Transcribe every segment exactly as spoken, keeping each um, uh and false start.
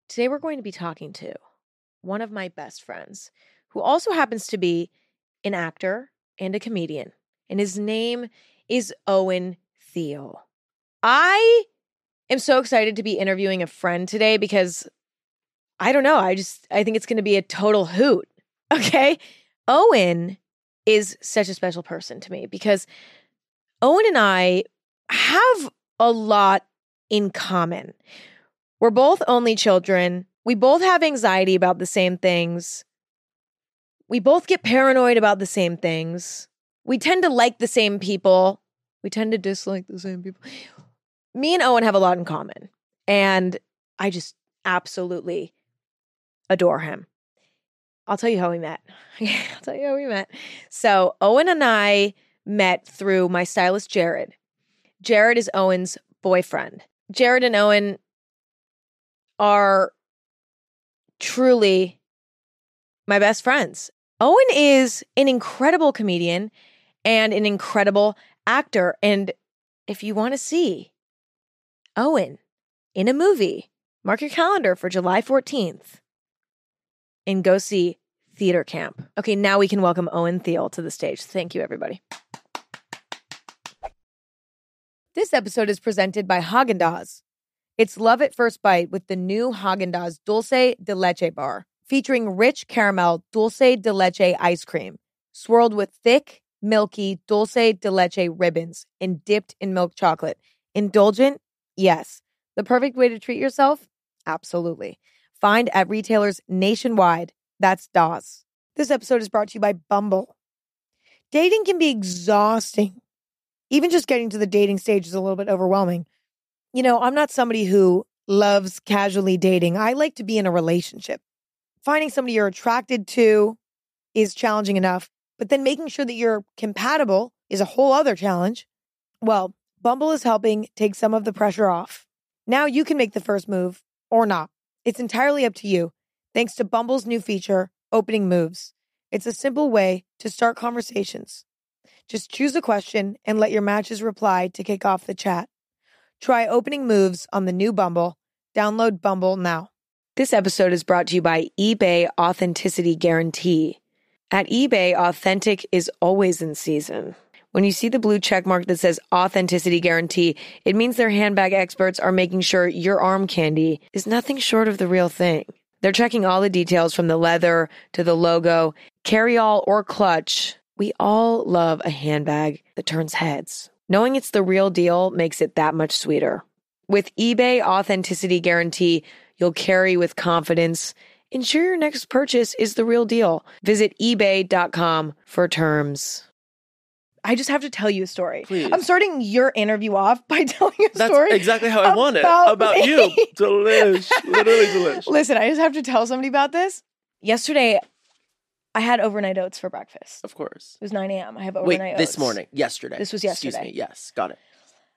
Today we're going to be talking to one of my best friends who also happens to be an actor and a comedian, and his name is Owen Thiel. I am so excited to be interviewing a friend today because I don't know, I just, I think it's going to be a total hoot, okay? Owen is such a special person to me because Owen and I have a lot in common. We're both only children. We both have anxiety about the same things. We both get paranoid about the same things. We tend to like the same people. We tend to dislike the same people. Me and Owen have a lot in common, and I just absolutely adore him. I'll tell you how we met. I'll tell you how we met. So Owen and I met through my stylist, Jared. Jared is Owen's boyfriend. Jared and Owen are truly my best friends. Owen is an incredible comedian and an incredible actor. And if you want to see Owen in a movie, mark your calendar for July fourteenth and go see Theater Camp. Okay, now we can welcome Owen Thiel to the stage. Thank you, everybody. This episode is presented by Häagen-Dazs. It's love at first bite with the new Häagen-Dazs Dulce de Leche bar, featuring rich caramel dulce de leche ice cream, swirled with thick, milky dulce de leche ribbons and dipped in milk chocolate. Indulgent? Yes. The perfect way to treat yourself? Absolutely. Find at retailers nationwide. That's D A S. This episode is brought to you by Bumble. Dating can be exhausting. Even just getting to the dating stage is a little bit overwhelming. You know, I'm not somebody who loves casually dating. I like to be in a relationship. Finding somebody you're attracted to is challenging enough, but then making sure that you're compatible is a whole other challenge. Well, Bumble is helping take some of the pressure off. Now you can make the first move or not. It's entirely up to you, thanks to Bumble's new feature, Opening Moves. It's a simple way to start conversations. Just choose a question and let your matches reply to kick off the chat. Try Opening Moves on the new Bumble. Download Bumble now. This episode is brought to you by eBay Authenticity Guarantee. At eBay, authentic is always in season. When you see the blue check mark that says Authenticity Guarantee, it means their handbag experts are making sure your arm candy is nothing short of the real thing. They're checking all the details from the leather to the logo, carry-all or clutch. We all love a handbag that turns heads. Knowing it's the real deal makes it that much sweeter. With eBay Authenticity Guarantee, you'll carry with confidence. Ensure your next purchase is the real deal. Visit ebay dot com for terms. I just have to tell you a story. Please. I'm starting your interview off by telling you a That's story. That's exactly how I want it. about About me. you. Delish. Literally delish. Listen, I just have to tell somebody about this. Yesterday, I had overnight oats for breakfast. Of course. It was nine a.m. I have Wait, overnight oats. this morning. Yesterday. This was yesterday. Excuse me. Yes. Got it.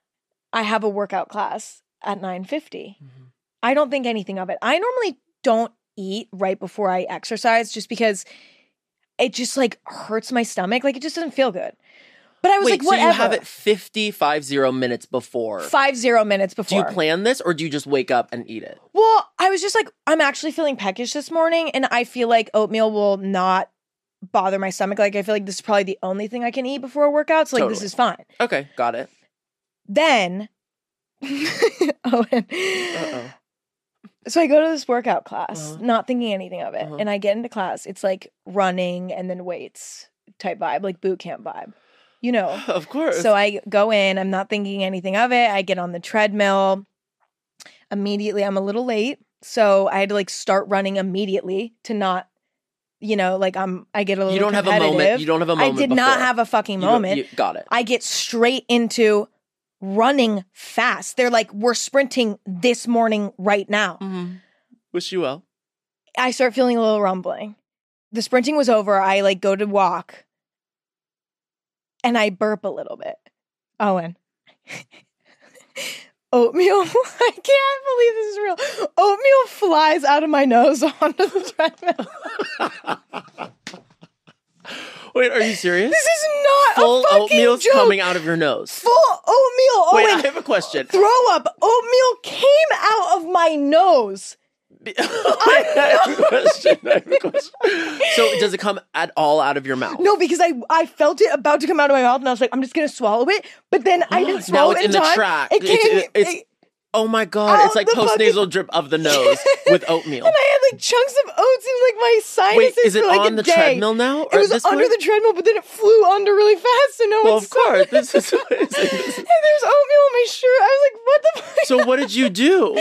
I have a workout class at nine fifty. Mm-hmm. I don't think anything of it. I normally don't eat right before I exercise just because it just like hurts my stomach. Like it just doesn't feel good. But I was Wait, like, so whatever. you have it fifty, five zero minutes before. Five zero minutes Do before. you plan this or do you just wake up and eat it? Well, I was just like, I'm actually feeling peckish this morning and I feel like oatmeal will not bother my stomach. Like I feel like this is probably the only thing I can eat before a workout. So like Totally. this is fine. Okay, got it. Then, Owen. Uh-oh. So I go to this workout class, Uh-huh. not thinking anything of it. Uh-huh. And I get into class. It's like running and then weights type vibe, like boot camp vibe. You know. Of course. So I go in. I'm not thinking anything of it. I get on the treadmill. Immediately, I'm a little late. So I had to like start running immediately to not, you know, like I'm, I get a little You don't have a moment. You don't have a moment I did not before. have a fucking You don't- moment. you- got it. I get straight into running fast. They're like, we're sprinting this morning right now. Mm-hmm. Wish you well. I start feeling a little rumbling. The sprinting was over. I like go to walk and I burp a little bit. Owen. Oatmeal. I can't believe this is real. Oatmeal flies out of my nose onto the treadmill. Wait, are you serious? This is not Full a fucking oatmeal's joke. coming out of your nose. Full oatmeal. Wait, Owen, I have a question. throw up. Oatmeal came out of my nose. I have a question. I have a question. So does it come at all out of your mouth? No, because I I felt it about to come out of my mouth, and I was like, I'm just gonna swallow it. But then I didn't swallow now it's it in, in time. the tract. It came. It's, it's, it, oh my god! It's like post-nasal drip of the nose with oatmeal. And I had like chunks of oats in like my sinuses. Wait, is it for, like, on a the day. treadmill now? It was under the treadmill, but then it flew under really fast, so no well, one of saw course. it. This is amazing. This is... And there's oatmeal on my shirt. I was like, what the fuck? So what did you do?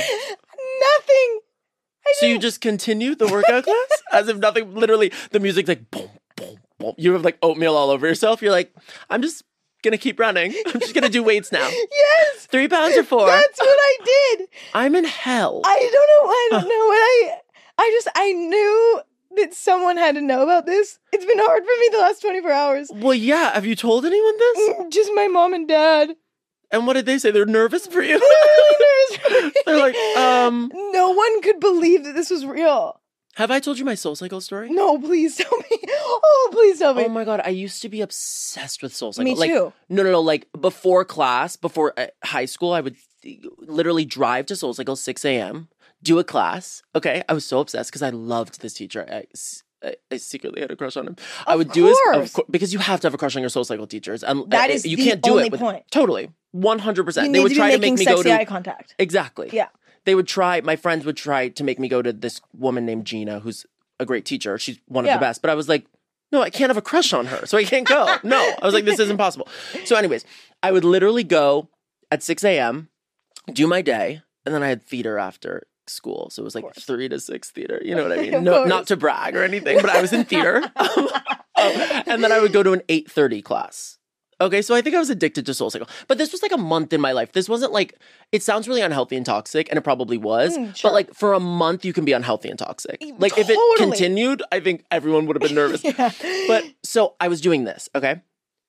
Nothing. I So you just continued the workout class as if nothing. Literally, the music's like boom, boom, boom. You have like oatmeal all over yourself. You're like, I'm just gonna keep running. I'm just gonna do weights now. Yes. Three pounds or four. That's what I did. I'm in hell. I don't know. I don't know what I. I just I knew that someone had to know about this. It's been hard for me the last twenty-four hours. Well, yeah. Have you told anyone this? Just my mom and dad. And what did they say? They're nervous for you. They're really nervous for me. They're like, um. No one could believe that this was real. Have I told you my Soul Cycle story? No, please tell me. Oh, please tell me. Oh my god, I used to be obsessed with Soul Cycle. Me like, too. No, no, no. Like before class, before uh, high school, I would literally drive to Soul Cycle six a.m. do a class. Okay, I was so obsessed because I loved this teacher. I, I, I secretly had a crush on him. Of I would do course. his of course, because you have to have a crush on your Soul Cycle teachers. And That uh, is you the can't do only it with, point. Totally, one hundred You percent. need They would to try be to make making me go sexy to eye contact. exactly. Yeah. They would try. My friends would try to make me go to this woman named Gina, who's a great teacher. She's one of Yeah. the best. But I was like, no, I can't have a crush on her, so I can't go. No, I was like, this is impossible. So, anyways, I would literally go at six a.m., do my day, and then I had theater after school. So it was like three to six theater. You know what I mean? Of No, course. not to brag or anything, but I was in theater. Um, and then I would go to an eight thirty class. Okay, so I think I was addicted to Soul Cycle. But this was like a month in my life. This wasn't like, it sounds really unhealthy and toxic, and it probably was. Mm, sure. But like for a month, you can be unhealthy and toxic. Like if it Totally. continued, I think everyone would have been nervous. Yeah. But so I was doing this, okay?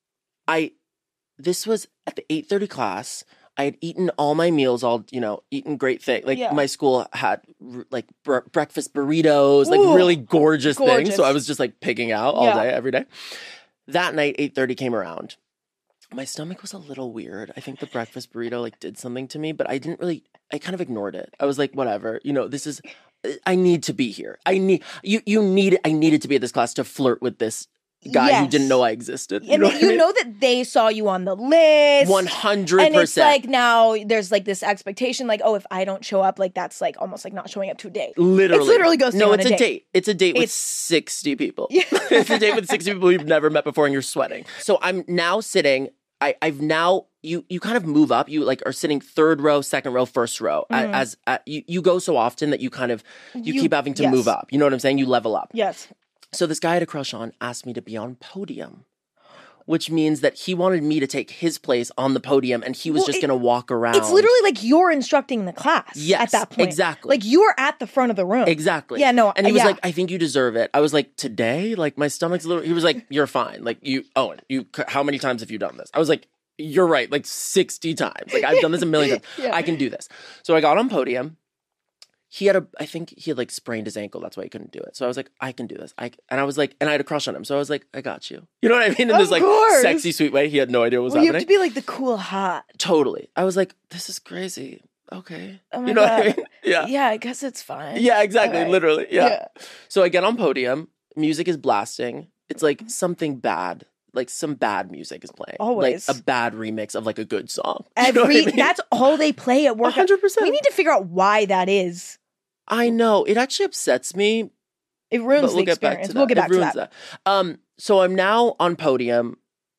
I, this was at the eight thirty class. I had eaten all my meals, all, you know, eaten great thing. Like Yeah. my school had r- like br- breakfast burritos, like Ooh, really gorgeous, things. gorgeous. So I was just like picking out all Yeah. day, every day. That night, eight thirty came around. My stomach was a little weird. I think the breakfast burrito like did something to me, but I didn't really, I kind of ignored it. I was like, whatever, you know, this is, I need to be here. I need, you, you need, I needed to be at this class to flirt with this guy who Yes. didn't know I existed. You And know then what you I mean? know that they saw you on the list. one hundred percent. And it's like now there's like this expectation, like, oh, if I don't show up, like that's like almost like not showing up to a date. Literally. It's literally ghosting No, on it's a a date. date. It's a date with It's- sixty people. Yeah. It's a date with sixty people you've never met before and you're sweating. So I'm now sitting, I, I've now, you you kind of move up. You like are sitting third row, second row, first row. A- Mhm. As, uh, you, you go so often that you kind of, you, You- keep having to yes. move up. You know what I'm saying? You level up. Yes. So this guy I had a crush on asked me to be on podium, which means that he wanted me to take his place on the podium and he was Well, just it- going to walk around. It's literally like you're instructing the class Yes, at that point. exactly. Like you're at the front of the room. Exactly. Yeah, no, And he was yeah. like, I think you deserve it. I was like, today? Like, my stomach's a little. He was like, you're fine. Like, you, Owen, you, how many times have you done this? I was like, you're right. Like, sixty times. Like, I've done this a million times. Yeah. I can do this. So I got on podium. He had a, I think he had like sprained his ankle. That's why he couldn't do it. So I was like, I can do this. I, and I was like, and I had a crush on him. So I was like, I got you. You know what I mean? In Of this like course. sexy, sweet way. He had no idea what was well, you have happening. to be like the cool hot. Totally. I was like, this is crazy. Okay. Oh my you know God. what I mean? Yeah. Yeah, I guess it's fine. Yeah, exactly. All right. Literally. Yeah. Yeah. So I get on podium, music is blasting. It's like something bad. Like some bad music is playing. Always. Like a bad remix of like a good song. You know Every what I mean? that's all they play at work. one hundred percent. We need to figure out why that is. I know. It actually upsets me. It ruins But we'll the get back experience. to that. We'll get It back to ruins that. Um, so I'm now on podium.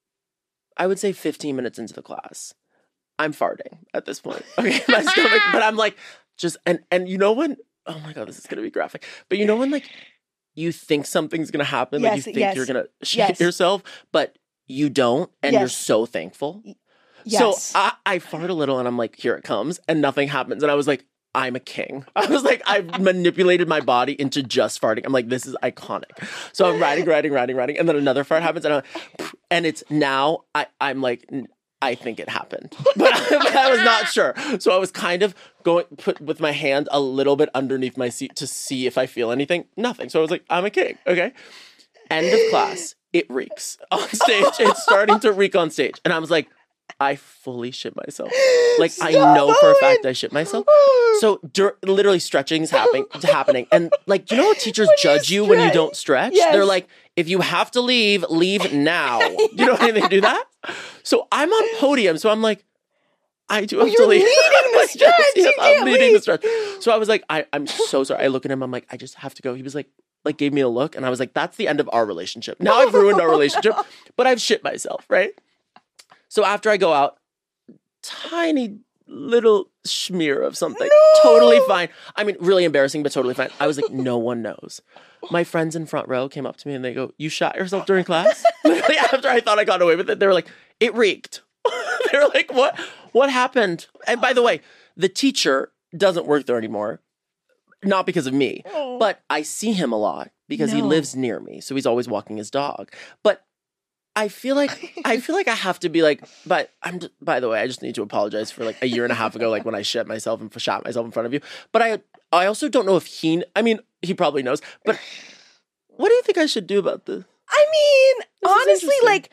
I would say fifteen minutes into the class. I'm farting at this point. Okay, my stomach. But I'm like, just and and you know when? Oh my god, this is gonna be graphic. But you know when like you think something's gonna happen, like you Yes, think yes, you're gonna shit yes. yourself, but you don't, and you're Yes. so thankful. Yes. So I, I fart a little, and I'm like, here it comes, and nothing happens, and I was like, I'm a king. I was like, I've manipulated my body into just farting. I'm like, this is iconic. So I'm riding, riding, riding, riding, and then another fart happens, and I'm, and it's now I, I'm like, I think it happened, but I, but I was not sure. So I was kind of going put with my hand a little bit underneath my seat to see if I feel anything. Nothing. So I was like, I'm a king. Okay. End of class. It reeks on stage. It's starting to reek on stage, and I was like, I fully shit myself. Like, Stop, I know for a fact I shit myself. So, dur- literally, stretching is happening, happening. And, like, you know how teachers when judge you, you when you don't stretch? Yes. They're like, if you have to leave, leave now. You know how they do that? So, I'm on podium. So, I'm like, I do have oh, to leave. You're leading the stretch. yes, yes, you I'm can't leading leave. the stretch. So, I was like, I, I'm so sorry. I look at him. I'm like, I just have to go. He was like, like, gave me a look. And I was like, that's the end of our relationship. Now I've ruined our relationship, but I've shit myself, right? So, after I go out, tiny little smear of something. No! Totally fine. I mean, really embarrassing, but totally fine. I was like, no one knows. My friends in front row came up to me and they go, you shot yourself during class? Literally, after I thought I got away with it, they were like, it reeked. They were like, what? What happened? And by the way, the teacher doesn't work there anymore. Not because of me, oh. but I see him a lot because no. he lives near me. So he's always walking his dog. But I feel like I feel like I have to be like, but I'm. By the way, I just need to apologize for like a year and a half ago, like when I shit myself and shot myself in front of you. But I, I also don't know if he. I mean, he probably knows. But what do you think I should do about this? I mean, this honestly, like,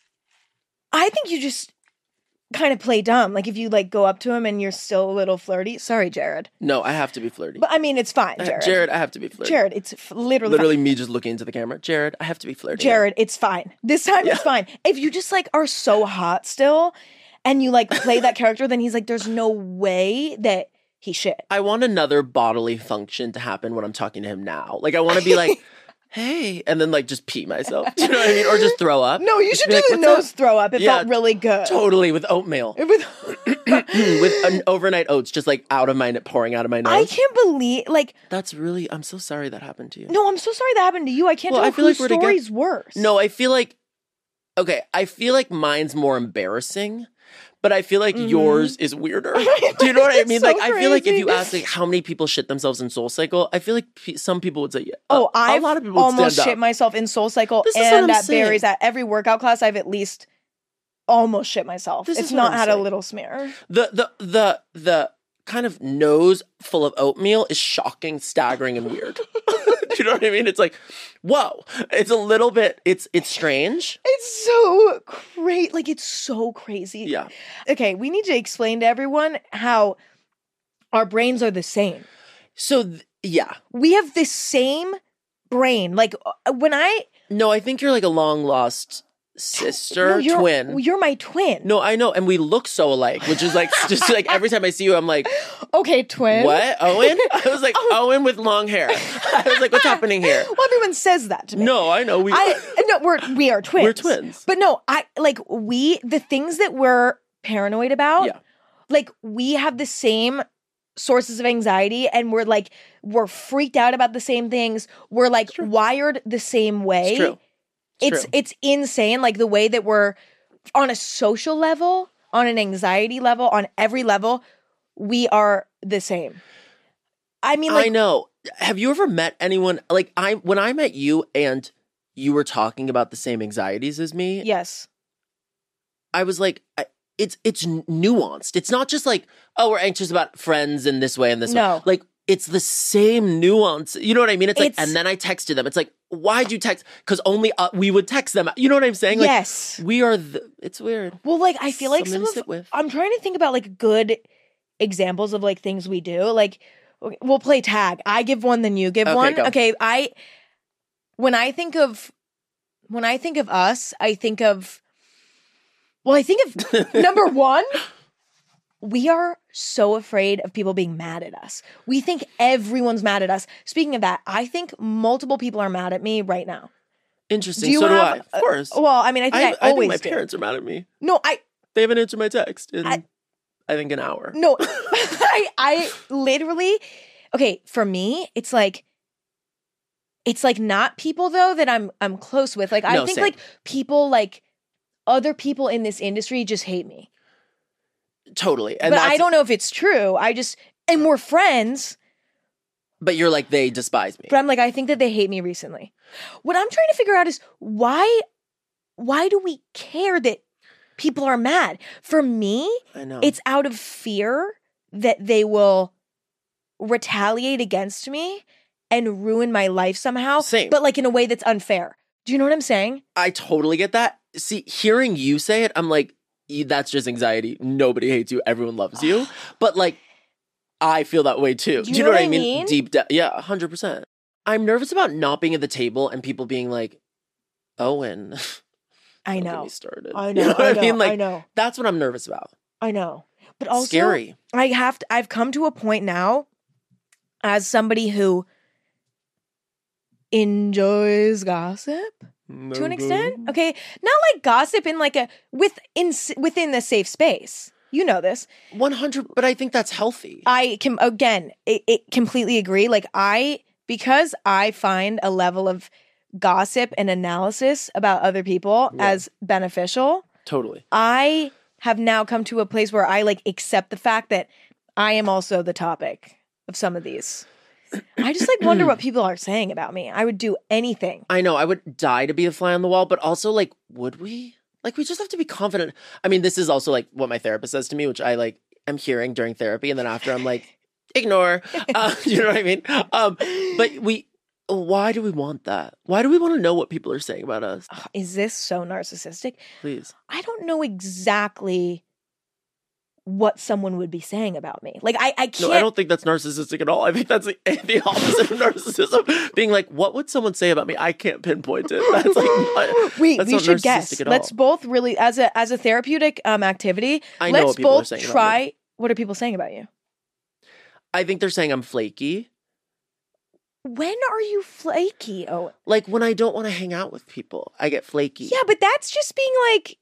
I think you just kind of play dumb. Like if you like go up to him and you're still a little flirty. Sorry, Jared. No, I have to be flirty. But I mean, it's fine, Jared. Jared, I have to be flirty. Jared, it's f- literally literally fine. me just looking into the camera. Jared, I have to be flirty. Jared, it's fine. This time yeah. it's fine. If you just like are so hot still, and you like play that character, then he's like, there's no way that he shit. I want another bodily function to happen when I'm talking to him now. Like I want to be like. Hey, and then like just pee myself. Do you know what I mean? Or just throw up. No, you just should do like, the nose up? throw up. It yeah, felt really good. Totally, with oatmeal. With with an overnight oats just like out of my pouring out of my nose. I can't believe like that's really. I'm so sorry that happened to you. No, I'm so sorry that happened to you. I can't well, tell I feel whose like story's together. worse. No, I feel like okay. I feel like mine's more embarrassing. But I feel like mm-hmm. yours is weirder. Do you know what I mean? So like, crazy. I feel like if you ask like how many people shit themselves in Soul Cycle, I feel like p- some people would say, yeah. Oh, uh, I've a lot of people almost shit up. myself in Soul Cycle this and at saying. Barry's. At every workout class, I've at least almost shit myself. This it's not had saying. a little smear. The the the the kind of nose full of oatmeal is shocking, staggering, and weird. Do you know what I mean? It's like, whoa. It's a little bit, it's it's strange. It's so great. Like, it's so crazy. Yeah. Okay, we need to explain to everyone how our brains are the same. So, th- yeah. We have the same brain. Like, uh, when I... No, I think you're like a long lost... sister, no, you're, twin. You're my twin. No, I know, and we look so alike, which is like just like every time I see you, I'm like, okay, twin. What, Owen? I was like, oh. Owen with long hair. I was like, what's happening here? Well, everyone says that to me. No, I know we. I no, we're we are twins. We're twins. But no, I like we the things that we're paranoid about. Yeah. Like we have the same sources of anxiety, and we're like we're freaked out about the same things. We're like wired the same way. It's true. It's True. it's insane, like the way that we're on a social level, on an anxiety level, on every level, we are the same. I mean, like, I know. Have you ever met anyone like I when I met you and you were talking about the same anxieties as me? Yes. I was like, I, it's it's nuanced. It's not just like, oh, we're anxious about friends in this way and this no. way. Like it's the same nuance. You know what I mean? It's like, it's, and then I texted them. It's like, why'd you text? Because only uh, we would text them. You know what I'm saying? Like, yes. We are, the, it's weird. Well, like, I feel like Something some to of, sit with. I'm trying to think about like good examples of like things we do. Like, we'll play tag. I give one, then you give okay, one. Go. Okay, I, when I think of, when I think of us, I think of, well, I think of number one, we are so afraid of people being mad at us. We think everyone's mad at us. Speaking of that, I think multiple people are mad at me right now. Interesting. Do so have, do I. Of course. Uh, well, I mean, I think I, I, I always I think my do. parents are mad at me. No, I... They haven't answered my text in, I, I think, an hour. No, I, I literally... Okay, for me, it's like... It's like not people, though, that I'm I'm close with. Like, I no, think, same. like, people, like, other people in this industry just hate me. Totally. And but I don't know if it's true. I just, and we're friends. But you're like, they despise me. But I'm like, I think that they hate me recently. What I'm trying to figure out is why, why do we care that people are mad? For me, I know. It's out of fear that they will retaliate against me and ruin my life somehow. Same. But like in a way that's unfair. Do you know what I'm saying? I totally get that. See, hearing you say it, I'm like, you- that's just anxiety. Nobody hates you. Everyone loves you. But like, I feel that way too. Do you know what I mean? Deep down. Yeah, one hundred percent. I'm nervous about not being at the table and people being like, Owen. I Don't get know. me started. I know. You know what I I, know. mean? Like, I know. that's what I'm nervous about. I know. But also, Scary. I have to, I've come to a point now as somebody who enjoys gossip to an extent. Okay. Not like gossip in like a, with, in, within the safe space. You know this. one hundred, but I think that's healthy. I can, again, it, it completely agree. Like I, because I find a level of gossip and analysis about other people Yeah. as beneficial. Totally. I have now come to a place where I like accept the fact that I am also the topic of some of these. I just like wonder what people are saying about me. I would do anything. I know. I would die to be a fly on the wall, but also like, would we? Like, we just have to be confident. I mean, this is also like what my therapist says to me, which I like am hearing during therapy. And then after I'm like, ignore. Uh, you know what I mean? Um, but we, why do we want that? Why do we want to know what people are saying about us? Ugh, is this so narcissistic? Please. I don't know exactly what someone would be saying about me. Like, I, I can't. No, I don't think that's narcissistic at all. I think that's the, the opposite of narcissism. Being like, what would someone say about me? I can't pinpoint it. That's like, not, Wait, that's we not should narcissistic guess. at all. Let's both really, as a as a therapeutic um activity, I know let's what people are both saying about try. me. What are people saying about you? I think they're saying I'm flaky. When are you flaky? Oh, Like when I don't want to hang out with people, I get flaky. yeah, but that's just being like,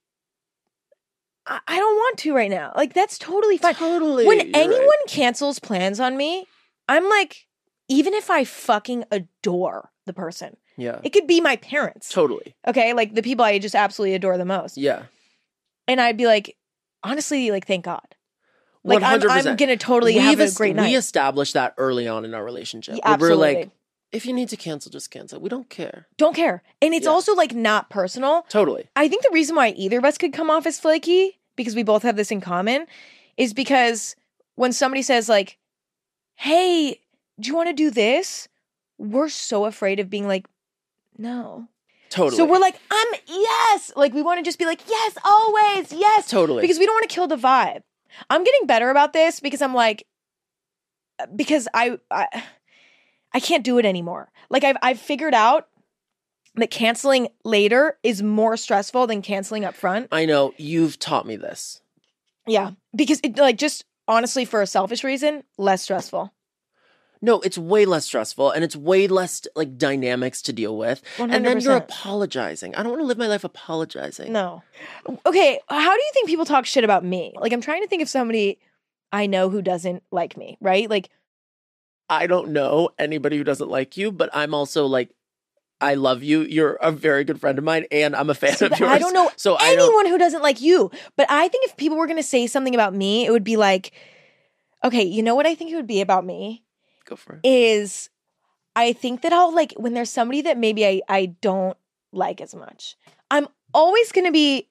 I, I don't want to right now. Like, that's totally fine. Totally. When You're anyone right. cancels plans on me, I'm like, even if I fucking adore the person, Yeah. it could be my parents. Totally. Okay, like the people I just absolutely adore the most. Yeah. And I'd be like, honestly, like, thank God. Like, I'm, one hundred percent. I'm gonna totally We've have a es- great night. We established that early on in our relationship. Yeah, where absolutely. We're like, if you need to cancel, just cancel. We don't care. Don't care. And it's Yeah. also like not personal. Totally. I think the reason why either of us could come off as flaky, because we both have this in common, is because when somebody says like, hey, do you want to do this? We're so afraid of being like, no. Totally. So we're like, I'm, yes. Like we want to just be like, yes, always, yes. Totally. Because we don't want to kill the vibe. I'm getting better about this because I'm like, because I, I, I can't do it anymore. Like I've, I've figured out that canceling later is more stressful than canceling up front. I know. You've taught me this. Yeah. Because it, like, just honestly, for a selfish reason, less stressful. No, it's way less stressful and it's way less like dynamics to deal with. one And hundred then you're percent. apologizing. I don't want to live my life apologizing. No. Okay. How do you think people talk shit about me? Like, I'm trying to think of somebody I know who doesn't like me, right? Like, I don't know anybody who doesn't like you, but I'm also like, I love you. You're a very good friend of mine, and I'm a fan see, of but yours. I don't know so I don't. anyone who doesn't like you. But I think if people were going to say something about me, it would be like, okay, you know what I think it would be about me? Go for it. Is I think that I'll like when there's somebody that maybe I, I don't like as much, I'm always going to be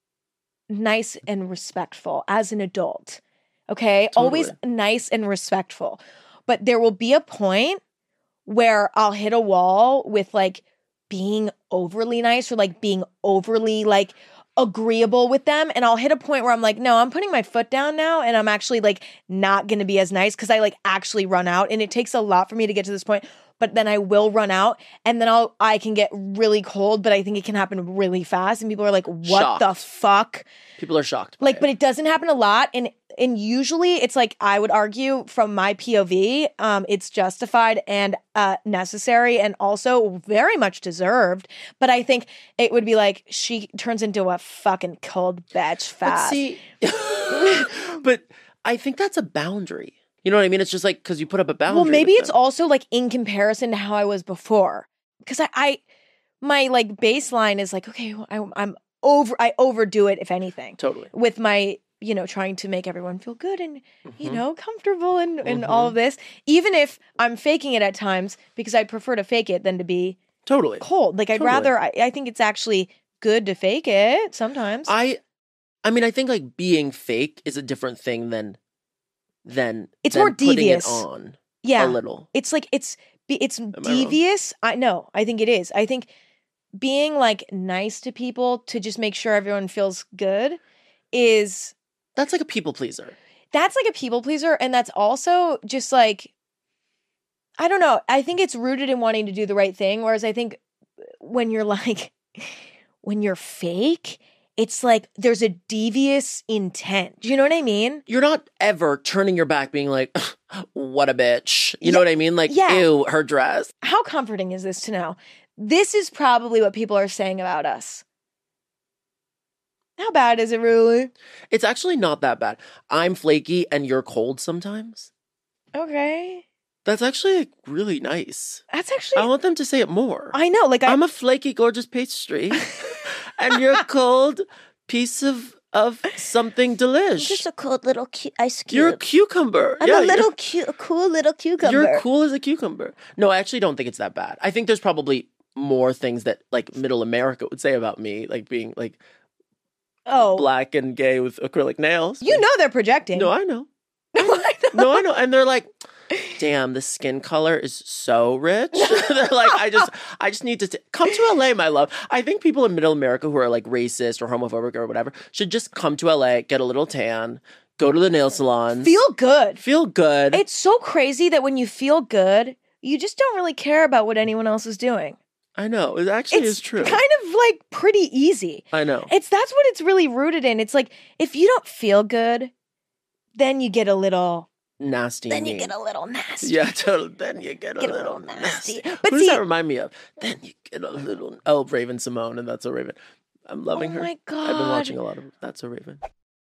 nice and respectful as an adult. Okay. Always Totally. nice and respectful. But there will be a point where I'll hit a wall with like being overly nice or like being overly like agreeable with them. And I'll hit a point where I'm like, no, I'm putting my foot down now and I'm actually like not going to be as nice because I like actually run out. And it takes a lot for me to get to this point, but then I will run out and then I'll, I can get really cold, but I think it can happen really fast. And people are like, what Shocked. the fuck? People are shocked. by Like, it. but it doesn't happen a lot. And and usually it's like, I would argue from my P O V, um, it's justified and uh, necessary and also very much deserved. But I think it would be like, she turns into a fucking cold bitch But fast. see, but I think that's a boundary. You know what I mean? It's just like because you put up a boundary. Well, maybe with it's them. also like in comparison to how I was before. Because I, I, my like baseline is like, okay, well, I, I'm over, I overdo it, if anything, totally. with my, you know, trying to make everyone feel good and, you Mhm. know, comfortable and, and Mhm. all of this. Even if I'm faking it at times because I prefer to fake it than to be Totally. cold. Like I'd Totally. rather, I, I think it's actually good to fake it sometimes. I, I mean, I think like being fake is a different thing than, than It's than more putting devious. it on yeah. a little. It's like it's be- it's I wrong? devious. I know. I think it is. I think being like nice to people to just make sure everyone feels good is... That's like a people pleaser. That's like a people pleaser. And that's also just like, I don't know. I think it's rooted in wanting to do the right thing. Whereas I think when you're like, when you're fake, it's like there's a devious intent. Do you know what I mean? You're not ever turning your back being like, what a bitch. You Yeah, know what I mean? Like, yeah. ew, her dress. How comforting is this to know? This is probably what people are saying about us. How bad is it really? It's actually not that bad. I'm flaky and you're cold sometimes. Okay. That's actually like, really nice. That's actually... I want them to say it more. I know. Like I, I'm a flaky, gorgeous pastry. And you're a cold piece of, of something delish. Just a cold little cu- ice cube. You're a cucumber. I'm yeah, a little cu- a cool little cucumber. You're cool as a cucumber. No, I actually don't think it's that bad. I think there's probably more things that like middle America would say about me, like being like oh, black and gay with acrylic nails. You know they're projecting. No, I know. I know. No, I know. And they're like, damn, the skin color is so rich. They're like, I just I just need to t- come to L A, my love. I think people in middle America who are like racist or homophobic or whatever should just come to L A, get a little tan, go to the nail salons. Feel good. Feel good. It's so crazy that when you feel good, you just don't really care about what anyone else is doing. I know. It actually It's is true. kind of like pretty easy. I know. It's that's what it's really rooted in. It's like if you don't feel good, then you get a little Nasty. Then you mean. get a little nasty. Yeah, totally. Then you get a, Get a little, little nasty. nasty. But Who see- does that remind me of? Then you get a little. Oh, Raven Simone, and That's So Raven. I'm loving Oh her. my God. I've been watching a lot of That's So Raven.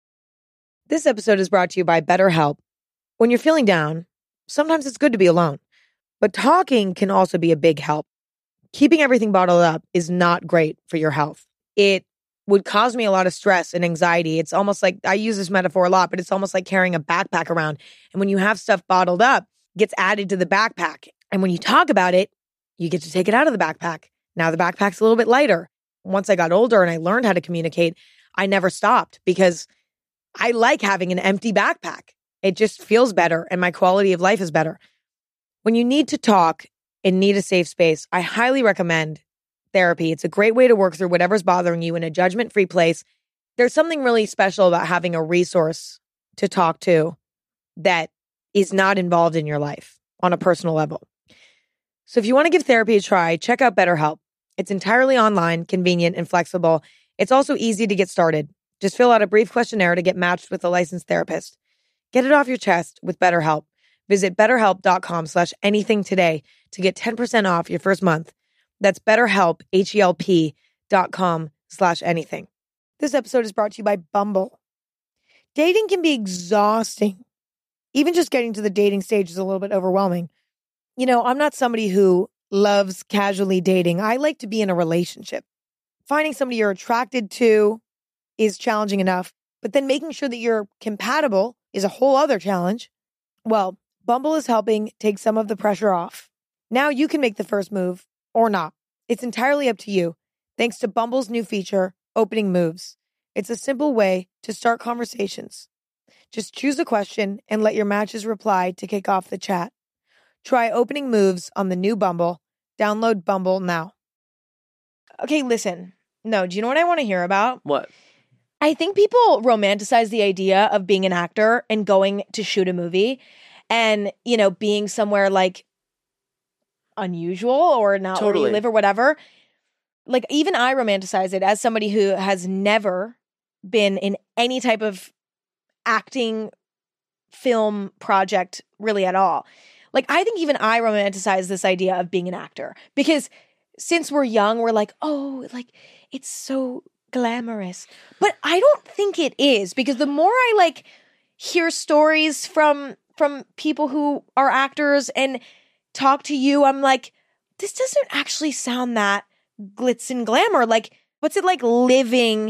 This episode is brought to you by BetterHelp. When you're feeling down, sometimes it's good to be alone, but talking can also be a big help. Keeping everything bottled up is not great for your health. It would cause me a lot of stress and anxiety. It's almost like, I use this metaphor a lot, but it's almost like carrying a backpack around. And when you have stuff bottled up, it gets added to the backpack. And when you talk about it, you get to take it out of the backpack. Now the backpack's a little bit lighter. Once I got older and I learned how to communicate, I never stopped because I like having an empty backpack. It just feels better and my quality of life is better. When you need to talk and need a safe space, I highly recommend therapy. It's a great way to work through whatever's bothering you in a judgment-free place. There's something really special about having a resource to talk to that is not involved in your life on a personal level. So if you want to give therapy a try, check out BetterHelp. It's entirely online, convenient, and flexible. It's also easy to get started. Just fill out a brief questionnaire to get matched with a licensed therapist. Get it off your chest with BetterHelp. Visit betterhelp.com slash anything today to get ten percent off your first month. That's BetterHelp, H-E-L-P dot com slash anything. This episode is brought to you by Bumble. Dating can be exhausting. Even just getting to the dating stage is a little bit overwhelming. You know, I'm not somebody who loves casually dating. I like to be in a relationship. Finding somebody you're attracted to is challenging enough, but then making sure that you're compatible is a whole other challenge. Well, Bumble is helping take some of the pressure off. Now you can make the first move or not. It's entirely up to you. Thanks to Bumble's new feature, Opening Moves. It's a simple way to start conversations. Just choose a question and let your matches reply to kick off the chat. Try Opening Moves on the new Bumble. Download Bumble now. Okay, listen. No, do you know what I want to hear about? What? I think people romanticize the idea of being an actor and going to shoot a movie and, you know, being somewhere like unusual or not where Totally. you live or whatever. Like, even I romanticize it as somebody who has never been in any type of acting film project really at all. Like, I think even I romanticize this idea of being an actor because since we're young, we're like, oh, like, it's so glamorous. But I don't think it is, because the more I like hear stories from from people who are actors and talk to you, I'm like, this doesn't actually sound that glitz and glamour. Like, what's it like living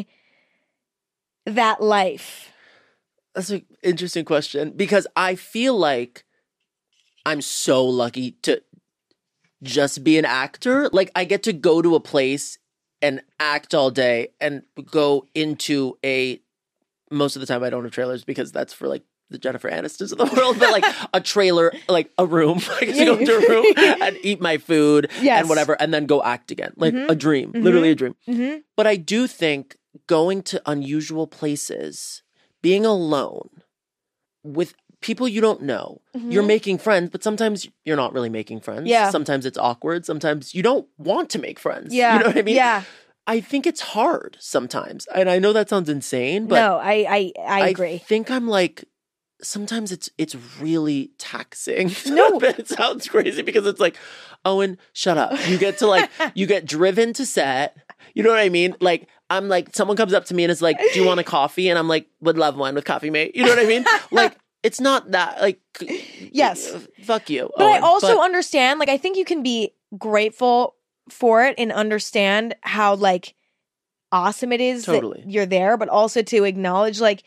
that life? That's an interesting question because I feel like I'm so lucky to just be an actor. Like, I get to go to a place and act all day and go into a, most of the time I don't have trailers because that's for like the Jennifer Anistons of the world, but like a trailer, like a room. I get to go into a room and eat my food Yes. and whatever, and then go act again. Like Mhm. a dream, Mhm. literally a dream. Mm-hmm. But I do think going to unusual places, being alone with people you don't know. Mhm. You're making friends, but sometimes you're not really making friends. Yeah. Sometimes it's awkward. Sometimes you don't want to make friends. Yeah. You know what I mean? Yeah. I think it's hard sometimes. And I know that sounds insane, but no, I, I, I agree. I think I'm like, sometimes it's it's really taxing. No. It sounds crazy because it's like, Owen, shut up. You get to like, you get driven to set. You know what I mean? Like, I'm like, someone comes up to me and is like, do you want a coffee? And I'm like, would love one with coffee, mate. You know what I mean? Like, it's not that, like, Yes. fuck you. But I Owen. also But- understand, like, I think you can be grateful for it and understand how, like, awesome it is Totally. that you're there, but also to acknowledge, like,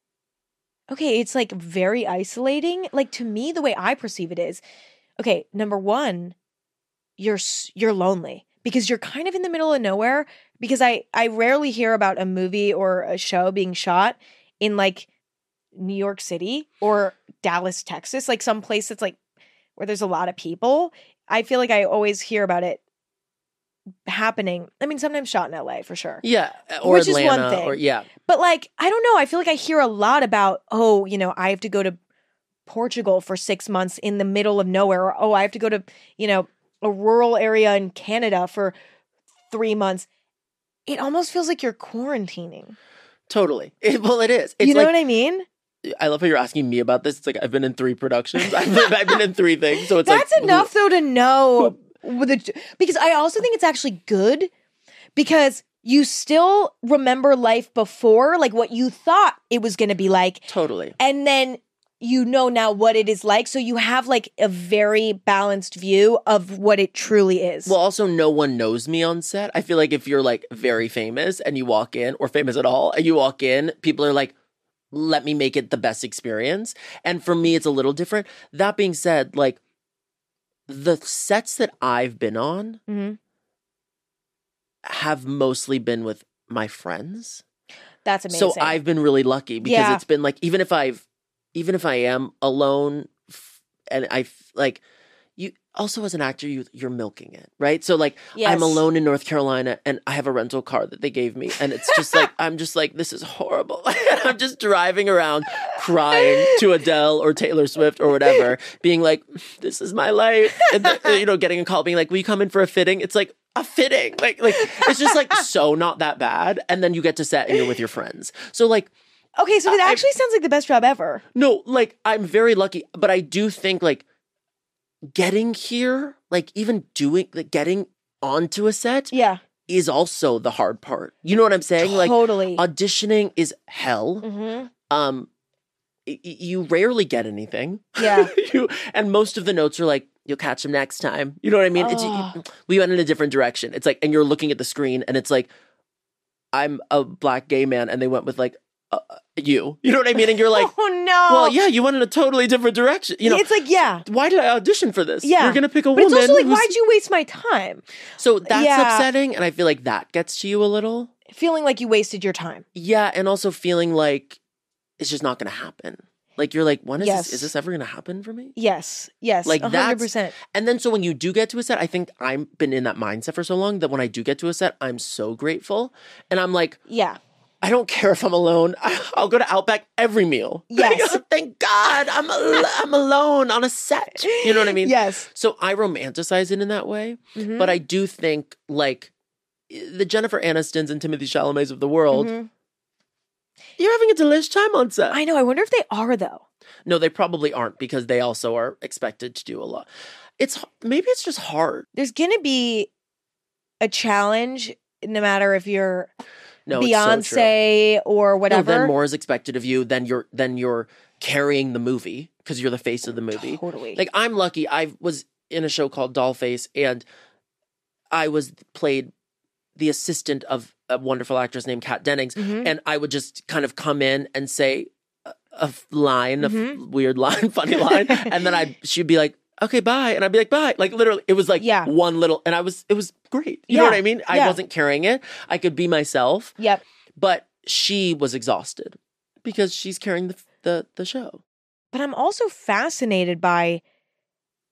okay, it's, like, very isolating. Like, to me, the way I perceive it is, okay, number one, you're s- you're lonely because you're kind of in the middle of nowhere. Because I, I rarely hear about a movie or a show being shot in, like, New York City or Dallas, Texas, like some place that's like where there's a lot of people. I feel like I always hear about it happening. I mean, sometimes shot in L A for sure. Yeah. Or Which is Atlanta. one thing. Or, yeah. But like, I don't know. I feel like I hear a lot about, oh, you know, I have to go to Portugal for six months in the middle of nowhere. Or, oh, I have to go to, you know, a rural area in Canada for three months. It almost feels like you're quarantining. Totally. It, well, it is. It's you know like, what I mean? I love how you're asking me about this. It's like I've been in three productions. I've been, I've been in three things. So it's That's like enough though to know with the, because I also think it's actually good because you still remember life before, like what you thought it was going to be like. Totally. And then you know now what it is like. So you have like a very balanced view of what it truly is. Well, also, no one knows me on set. I feel like if you're like very famous and you walk in, or famous at all, and you walk in, people are like, let me make it the best experience. And for me, it's a little different. That being said, like the sets that I've been on Mhm. have mostly been with my friends. That's amazing. So I've been really lucky because Yeah. it's been like, even if I've, even if I am alone f- and I f- like, you also as an actor, you, you're milking it, right? So like Yes. I'm alone in North Carolina and I have a rental car that they gave me. And it's just like, I'm just like, this is horrible. I'm just driving around crying to Adele or Taylor Swift or whatever, being like, this is my life. And, the, you know, getting a call being like, will you come in for a fitting? It's like, a fitting. Like, like it's just like so not that bad. And then you get to set and you're with your friends. So like, Okay, so it I- actually sounds like the best job ever. no, like I'm very lucky, but I do think like getting here, like even doing, like getting onto a set Yeah, is also the hard part. You know what I'm saying? Like totally. auditioning is hell. Mhm. Um, y- y- you rarely get anything. Yeah. you, and most of the notes are like, you'll catch them next time. You know what I mean? It's, Oh. we went in a different direction. It's like, and you're looking at the screen and it's like, I'm a black gay man. And they went with like, uh, you, you know what I mean? And you're like, oh no. well, yeah, you went in a totally different direction. You know, it's like, yeah. why did I audition for this? Yeah. You're going to pick a But woman. it's also like, who's- why'd you waste my time? So that's Yeah. upsetting. And I feel like that gets to you a little. Feeling like you wasted your time. Yeah. And also feeling like it's just not going to happen. Like you're like, when is Yes. this? Is this ever going to happen for me? Yes. Yes. Like Like one hundred that's- percent. And then so when you do get to a set, I think I've been in that mindset for so long that when I do get to a set, I'm so grateful. And I'm like, Yeah. I don't care if I'm alone. I'll go to Outback every meal. Yes. Thank God I'm al- I'm alone on a set. You know what I mean? Yes. So I romanticize it in that way. Mhm. But I do think like the Jennifer Anistons and Timothy Chalamets of the world, Mhm. you're having a delish time on set. I know. I wonder if they are though. No, they probably aren't because they also are expected to do a lot. It's maybe it's just hard. There's gonna be a challenge, no matter if you're No, it's so true. Beyonce or No, whatever. then more is expected of you. Then you're then you're carrying the movie because you're the face of the movie. Totally. Like I'm lucky. I was in a show called Dollface, and I was played the assistant of a wonderful actress named Kat Dennings, Mhm. and I would just kind of come in and say a, a f- line, a f- Mhm. weird line, funny line, and then I she'd be like, "Okay, bye," and I'd be like, "Bye." Like literally, it was like Yeah. one little, and I was it was great. You know Yeah. what I mean? I Yeah. wasn't carrying it. I could be myself. Yep. But she was exhausted because she's carrying the the, the show. But I'm also fascinated by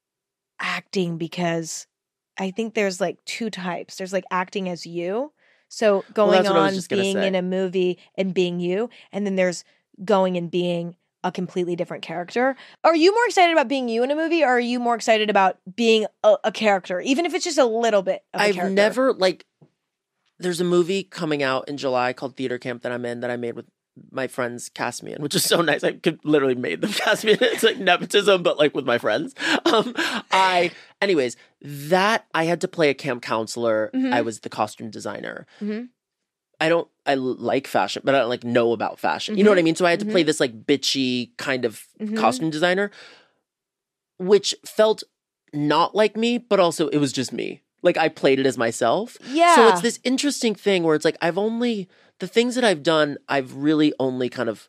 acting because I think there's like two types. There's like acting as you. So going that's what I was on just gonna being say. in a movie and being you, and then there's going and being a completely different character. Are you more excited about being you in a movie, or are you more excited about being a, a character, even if it's just a little bit of a I've character? never like. There's a movie coming out in July called Theater Camp that I'm in that I made with my friends cast me in, which is so nice. I could literally made them cast me in. It's like nepotism, but like with my friends. Um, I, anyways, that I had to play a camp counselor. Mhm. I was the costume designer. Mhm. I don't, I l- like fashion, but I don't like know about fashion. You know Mhm. what I mean? So I had to Mhm. play this like bitchy kind of Mhm. costume designer, which felt not like me, but also it was just me. Like I played it as myself. Yeah. So it's this interesting thing where it's like I've only the things that I've done, I've really only kind of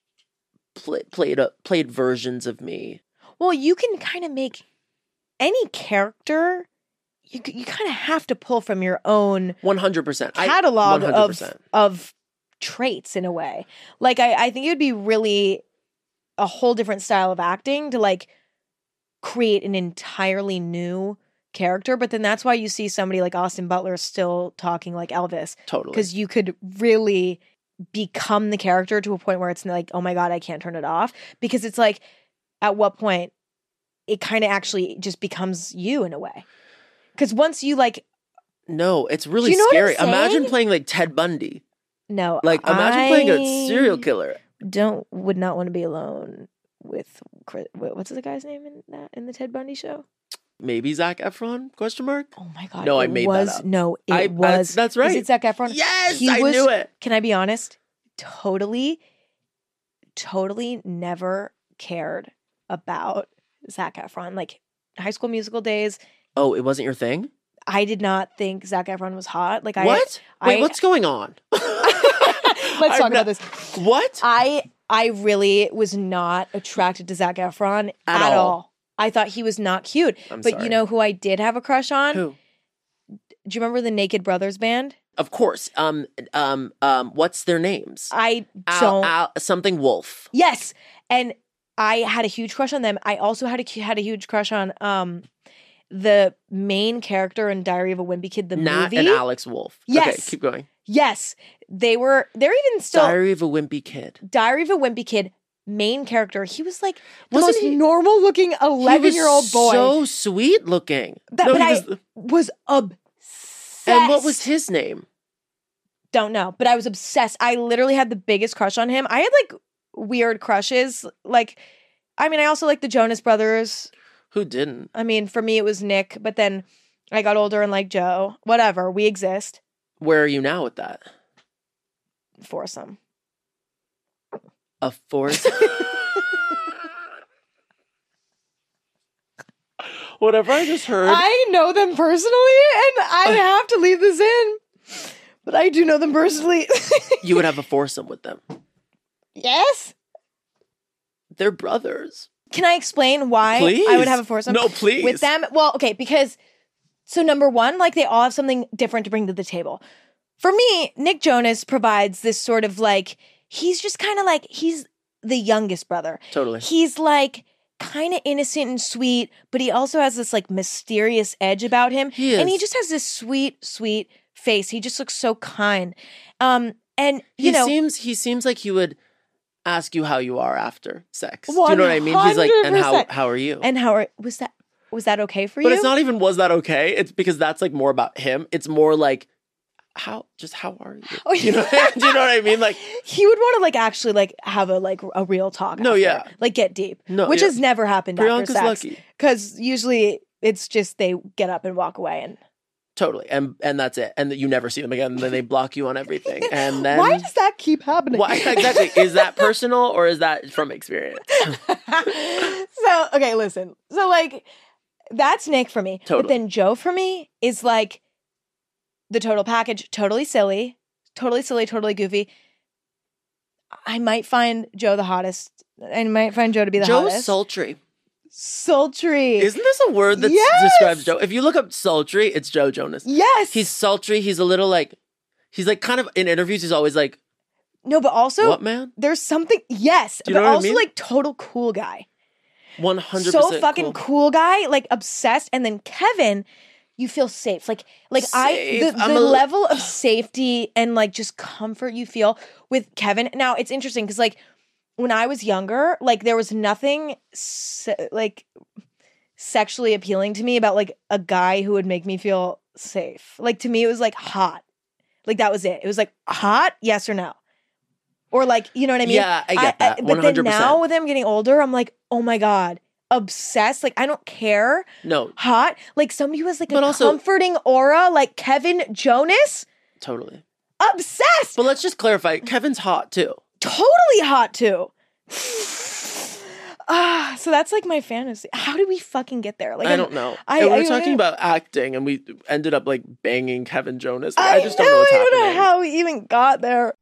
pl- played a, played versions of me. Well, you can kind of make any character. You c- you kind of have to pull from your own one hundred percent. catalog I, one hundred of percent. of traits in a way. Like I, I think it would be really a whole different style of acting to like create an entirely new character. But then that's why you see somebody like Austin Butler still talking like Elvis, Totally. because you could really become the character to a point where it's like, oh my God, I can't turn it off. Because it's like, at what point it kind of actually just becomes you in a way. Because once you like, No, it's really you know what I'm scary. Imagine saying? playing like Ted Bundy. no, Like imagine playing a I serial killer. Don't would not want to be alone with Chris, wait, what's the guy's name in that in the Ted Bundy show? Maybe Zac Efron? Question mark. Oh my God! No, I it made that was, up. No, it I- was. that's- that's right. Is it Zac Efron? Yes, He I was- knew it. Can I be honest? Totally, totally never cared about Zac Efron. Like High School Musical days, Oh, it wasn't your thing? I did not think Zac Efron was hot. Like What? I, Wait, I, what's going on? Let's I've talk not- about this. What? I I really was not attracted to Zac Efron at, At all. all. I thought he was not cute. I'm but sorry. you know who I did have a crush on? Who? Do you remember the Naked Brothers band? Of course. Um, um, um, what's their names? I Al, don't. Al, something Wolf. Yes, and I had a huge crush on them. I also had a had a huge crush on um the main character in Diary of a Wimpy Kid, the Nat movie. and Alex Wolf. Okay, Yes. keep going. Yes, they were. They're even still Diary, Diary of a Wimpy Kid. of a Wimpy Kid. Main character. He was like the Wasn't most he- normal looking eleven year old He was boy. so sweet looking. That- no, but he I- was, was obsessed. and what was his name? Don't know, but I was obsessed. I literally had the biggest crush on him. I had like weird crushes. Like, I mean, I also like the Jonas Brothers. Who didn't? I mean, for me, it was Nick, but then I got older and like Joe. Whatever, we exist. Where are you now with that? Foursome. A force. Whatever I just heard. I know them personally, and I have to leave this in, but I do know them personally. You would have a foursome with them. Yes. They're brothers. Can I explain why Please. I would have a foursome? No, please. With them? Well, okay, because so number one, like they all have something different to bring to the table. For me, Nick Jonas provides this sort of like, he's just kind of like, he's the youngest brother. Totally. He's like kind of innocent and sweet, but he also has this like mysterious edge about him. He is. And he just has this sweet, sweet face. He just looks so kind. Um, and He you know, seems he seems like he would ask you how you are after sex. Do you know what I mean? He's like, and how one hundred percent. how are you? and how are, was that was that okay for but you? it's not even was that okay? It's because that's like more about him. It's more like how just how are you? Oh, You know, yeah. do you know what I mean? Like He would want to like actually like have a like a real talk. No, after. yeah. like get deep. No, which yeah. has never happened Priyanka's after sex. lucky. Because usually it's just they get up and walk away. And Totally. And and that's it. And you never see them again. And then they block you on everything. And then why does that keep happening? Why exactly? Is that personal or is that from experience? So okay, listen. So like that's Nick for me. But Totally. then Joe for me is like the total package. Totally silly. Totally silly. Totally goofy. I might find Joe the hottest. I might find Joe to be the Joe's hottest. sultry. Sultry. Isn't this a word that Yes! describes Joe? If you look up sultry, it's Joe Jonas. Yes. He's sultry. He's a little like, he's like kind of in interviews. He's always like, no, but also what man? there's something. Yes, Do you but know what I also mean? like total cool guy. One hundred percent. So fucking cool. guy, like obsessed. And then Kevin, you feel safe. Like like I Safe. the, I'm the a- level of safety and like just comfort you feel with Kevin. Now it's interesting because like when I was younger, like there was nothing se- like sexually appealing to me about like a guy who would make me feel safe. Like to me, it was like hot. Like that was it. It was like hot, yes or no. Or like, you know what I mean? Yeah, I get that. but one hundred then percent. now with him getting older, I'm like, oh my God, obsessed. Like I don't care. No, Hot. Like somebody who has like But a also- comforting aura, like Kevin Jonas. totally. Obsessed. But let's just clarify. Kevin's hot too. Totally hot too. Ah, so that's like my fantasy. How did we fucking get there? Like I don't know. I- and we were I- talking I- about acting, and we ended up like banging Kevin Jonas. Like, I, just don't know, know what's I happening. don't know how we even got there.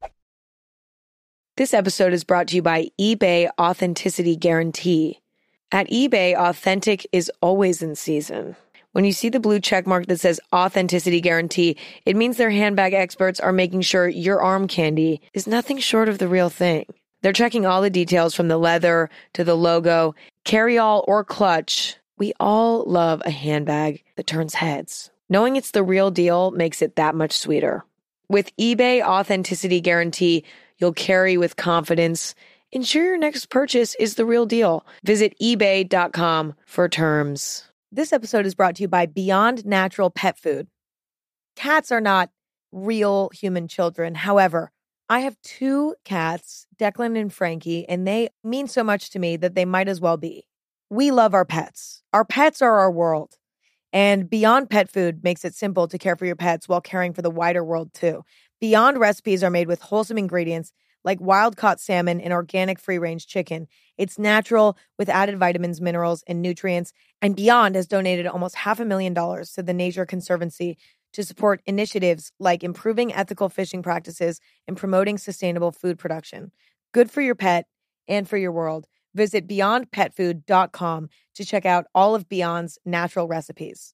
This episode is brought to you by eBay Authenticity Guarantee. At eBay, authentic is always in season. When you see the blue check mark that says Authenticity Guarantee, it means their handbag experts are making sure your arm candy is nothing short of the real thing. They're checking all the details from the leather to the logo, carry-all or clutch. We all love a handbag that turns heads. Knowing it's the real deal makes it that much sweeter. With eBay Authenticity Guarantee, you'll carry with confidence. Ensure your next purchase is the real deal. Visit ebay dot com for terms. This episode is brought to you by Beyond Natural Pet Food. Cats are not real human children. However, I have two cats, Declan and Frankie, and they mean so much to me that they might as well be. We love our pets. Our pets are our world. And Beyond Pet Food makes it simple to care for your pets while caring for the wider world too. Beyond recipes are made with wholesome ingredients like wild-caught salmon and organic free-range chicken. It's natural with added vitamins, minerals, and nutrients. And Beyond has donated almost half a million dollars to the Nature Conservancy to support initiatives like improving ethical fishing practices and promoting sustainable food production. Good for your pet and for your world. Visit beyond pet food dot com to check out all of Beyond's natural recipes.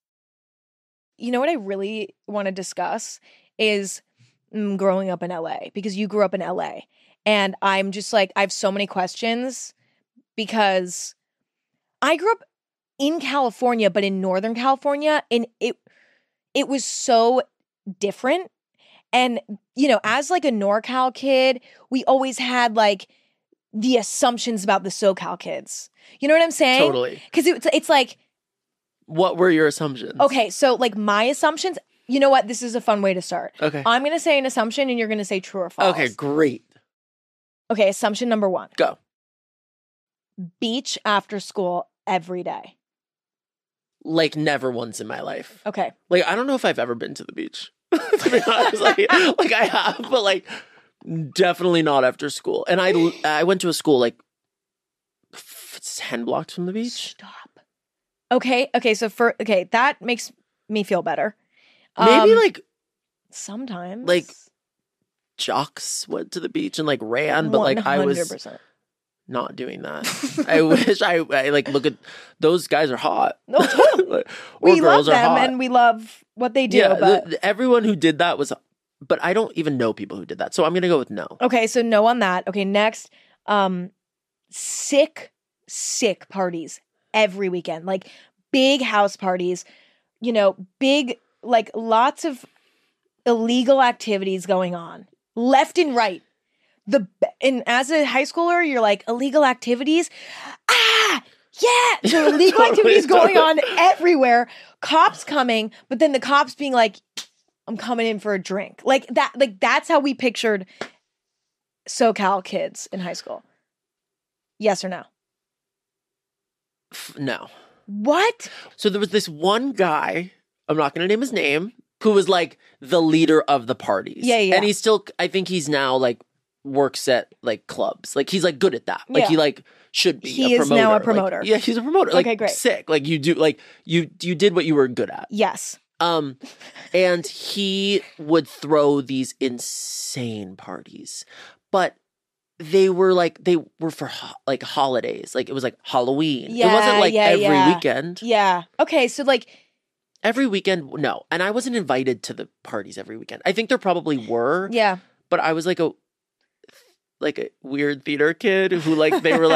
You know what I really want to discuss is mm, growing up in L A, because you grew up in L A. And I'm just like, I have so many questions because I grew up in California, but in Northern California, and it it was so different. And, you know, as like a NorCal kid, we always had like the assumptions about the SoCal kids. You know what I'm saying? Totally. Because it's, it's like, What were your assumptions? okay, so like my assumptions, you know what? This is a fun way to start. Okay. I'm going to say an assumption and you're going to say true or false. Okay, great. Okay, assumption number one. Go. Beach after school every day. Like never once in my life. Okay. Like I don't know if I've ever been to the beach. To be honest, like, like I have, but like definitely not after school. And I I went to a school like f- ten blocks from the beach. Stop. Okay, okay, so for, okay, that makes me feel better. Maybe Um, like sometimes. like jocks went to the beach and like ran, but like I was one hundred percent. not doing that. I wish I, I like look at those guys are hot. No, totally. Like, or We love girls are them hot. and we love what they do. yeah, but the- the- everyone who did that was, but I don't even know people who did that. So I'm gonna go with no. okay, so no on that. Okay, next, um, sick, sick parties every weekend, like big house parties. You know, big, like lots of illegal activities going on left and right. The and as a high schooler, you're like illegal activities. Ah, yeah. So illegal Totally, activities going totally. on everywhere. Cops coming, but then the cops being like, "I'm coming in for a drink." Like that. Like that's how we pictured SoCal kids in high school. Yes or no? F- No. What? So there was this one guy, I'm not going to name his name, who was like the leader of the parties. Yeah, yeah. And he's still, I think he's now like works at like clubs. Like he's like good at that. Like Yeah. he like should be He a is promoter. now a Like, promoter. yeah, he's a promoter. Like Okay, great. sick. Like you do, like you, you did what you were good at. Yes. Um, and he would throw these insane parties, but they were like, they were for ho- like holidays. Like it was like Halloween. Yeah, it wasn't like yeah, every yeah. weekend. Yeah. Okay. So like, Every weekend, no. And I wasn't invited to the parties every weekend. I think there probably were, yeah. but I was like a like a weird theater kid who like they were like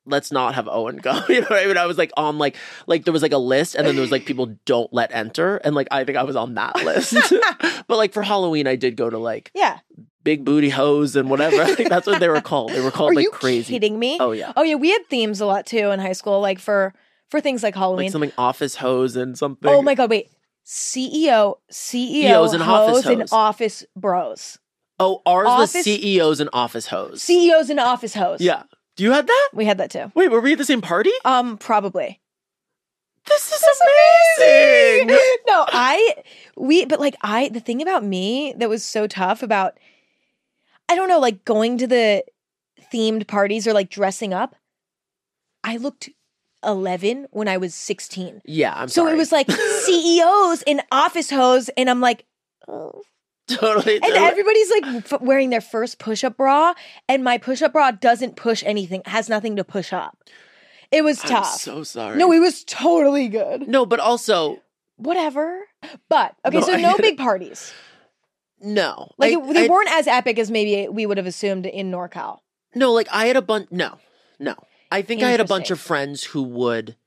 let's not have Owen go. You know what I mean? I was like on like like there was like a list, and then there was like people don't let enter, and like I think I was on that list. But like for Halloween, I did go to like Yeah. big booty hoes and whatever. I think that's what they were called. They were called Are like you crazy. kidding me? Oh yeah. Oh yeah, we had themes a lot too in high school, like for for things like Halloween. Like something office hose and something. Oh my god, wait. C E O, C E O, E Os and office hoes and hoes. office bros. Oh, ours was Office- C E Os and office hoes. C E Os and office hoes. Yeah. Do you have that? We had that too. Wait, were we at the same party? Um, probably. This is amazing. No, I we but like I the thing about me that was so tough about I don't know, like going to the themed parties or like dressing up. I looked eleven when I was sixteen. Yeah, I'm So sorry. it was like C E Os and office hoes, and I'm like, oh. totally. And totally. everybody's like f- wearing their first push-up bra, and my push-up bra doesn't push anything, has nothing to push up. It was I'm tough. so sorry. No, it was totally good. No, but also Whatever. But okay, No, so I no get big parties. no. Like I- it, they I- weren't as epic as maybe we would have assumed in NorCal. No, like I had a bunch. No, no. I think I had a bunch Interesting. of friends who would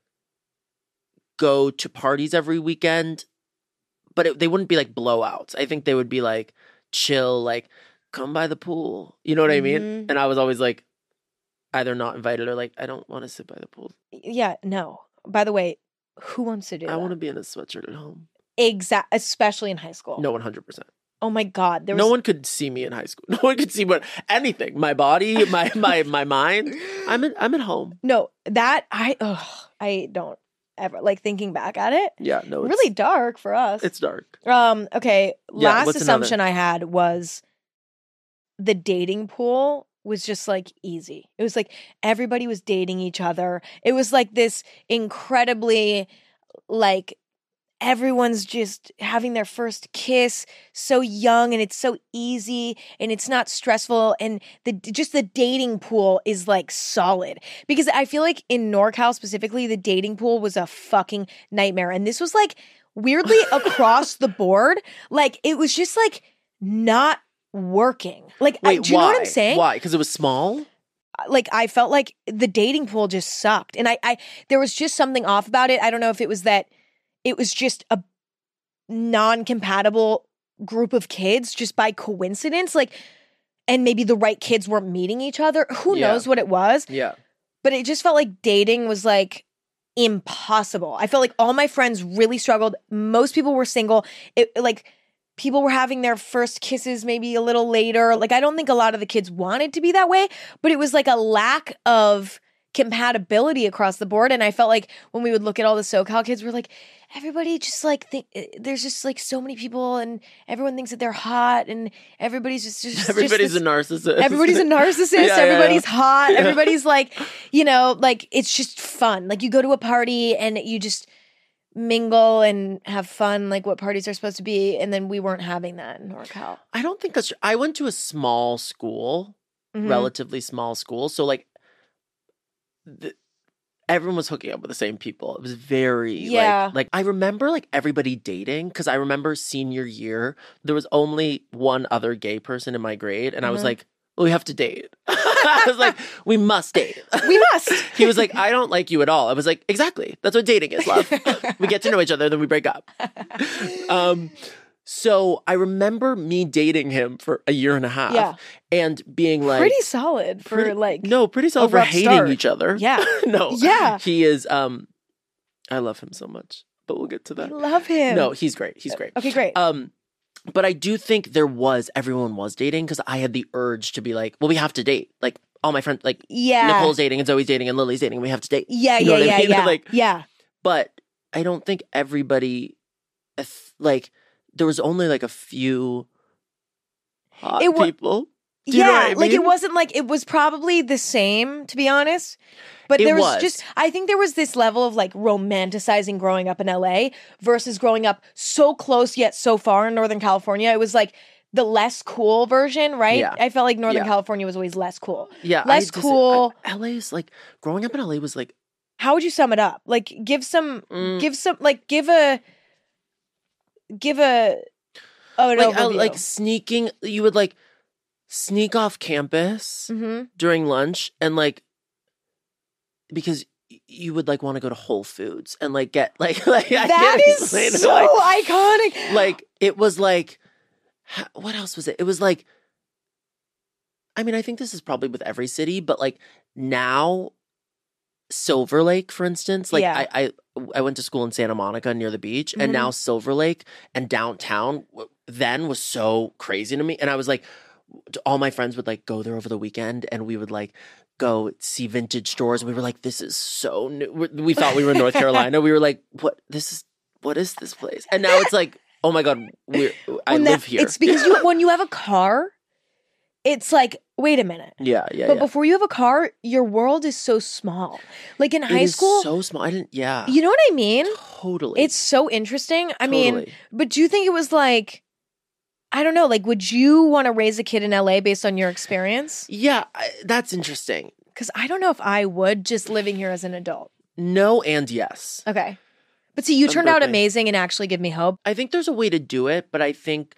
go to parties every weekend, but it, they wouldn't be like blowouts. I think they would be like chill, like come by the pool. You know what I mean? Mhm. And I was always like either not invited or like I don't want to sit by the pool. Yeah, no. By the way, who wants to do I that? want to be in a sweatshirt at home. Exact, especially in high school. No, one hundred percent. Oh my god, there was No one could see me in high school. No one could see what anything. My body, my my my mind. I'm at I'm at home. no that I ugh, I don't ever like thinking back at it. Yeah, no, it's, Really dark for us. it's dark. Um, okay, Yeah, last what's assumption I had was the dating pool was just like easy. It was like everybody was dating each other. It was like this incredibly like everyone's just having their first kiss so young, and it's so easy and it's not stressful, and the just the dating pool is like solid, because I feel like in NorCal specifically the dating pool was a fucking nightmare, and this was like weirdly across the board, like it was just like not working. Like I, Wait, do you why? know what I'm saying? Why? Because it was small. Like I felt like the dating pool just sucked, and I, I there was just something off about it. I don't know if it was that it was just a non-compatible group of kids just by coincidence, like, and maybe the right kids weren't meeting each other. Who Yeah. knows what it was? Yeah. But it just felt like dating was like impossible. I felt like all my friends really struggled. Most people were single. It like people were having their first kisses maybe a little later. Like I don't think a lot of the kids wanted to be that way, but it was like a lack of compatibility across the board. And I felt like when we would look at all the SoCal kids, we're like, everybody just like think there's just like so many people, and everyone thinks that they're hot, and everybody's just, just Everybody's just a narcissist. Everybody's a narcissist. Yeah, yeah, Everybody's yeah. hot. Yeah. Everybody's like, you know, like it's just fun. Like you go to a party and you just mingle and have fun, like what parties are supposed to be. And then we weren't having that in NorCal. I don't think that's true. I went to a small school, Mhm. relatively small school. So like, the, everyone was hooking up with the same people. It was very Yeah. like, like I remember like everybody dating, because I remember senior year there was only one other gay person in my grade, and I was Mhm. like, well, we have to date. I was like, we must date. We must. He was like, I don't like you at all. I was like, exactly. That's what dating is, love. We get to know each other, then we break up. Um, so I remember me dating him for a year and a half, Yeah. and being like, Pretty solid for pretty- like, no, pretty solid for rough hating start. each other. yeah. no, Yeah. he is. Um, I love him so much, but we'll get to I that. love him. No, he's great. He's great. Okay, great. Um, but I do think there was everyone was dating, because I had the urge to be like, well, we have to date. Like all my friends, like yeah. Nicole's dating and Zoe's dating and Lily's dating. And we have to date. yeah, you know yeah, what I yeah, mean? yeah. Like- yeah. But I don't think everybody, if- like, there was only like a few hot It wa- people. Do you yeah, know what I like it mean? wasn't like it was probably the same, to be honest. But It there was, was. just I think there was this level of like romanticizing growing up in L A versus growing up so close yet so far in Northern California. It was like the less cool version, right? Yeah. I felt like Northern Yeah. California was always less cool. Yeah, less I just- cool. I, L A is like growing up in L A was like How would you sum it up? Like give some mm, give some like give a give a oh an like I, overview. like sneaking. You would like sneak off campus Mhm. during lunch and like because you would like want to go to Whole Foods and like get like like I That can't is explain it, so like, iconic. like it was like h- what else was it? It was like I mean, I think this is probably with every city, but like now Silver Lake, for instance, like Yeah. I, I I went to school in Santa Monica near the beach, Mhm. and now Silver Lake and downtown w- then was so crazy to me, and I was like, all my friends would like go there over the weekend, and we would like go see vintage stores. And we were like, this is so new. We we thought we were in North Carolina. We were like, what? This is what is this place? And now it's like, oh my god, we're I When live that- here. It's because you when you have a car, it's like, wait a minute. yeah, yeah, But yeah. before you have a car, your world is so small. Like in It high is school, so small. I didn't. Yeah, you know what I mean? totally. It's so interesting. I mean, Totally. but do you think it was like, I don't know, like, would you want to raise a kid in L A based on your experience? yeah, I, that's interesting. Because I don't know if I would just living here as an adult. No and yes. Okay. But see, you I'm turned out burping. amazing and actually give me hope. I think there's a way to do it, but I think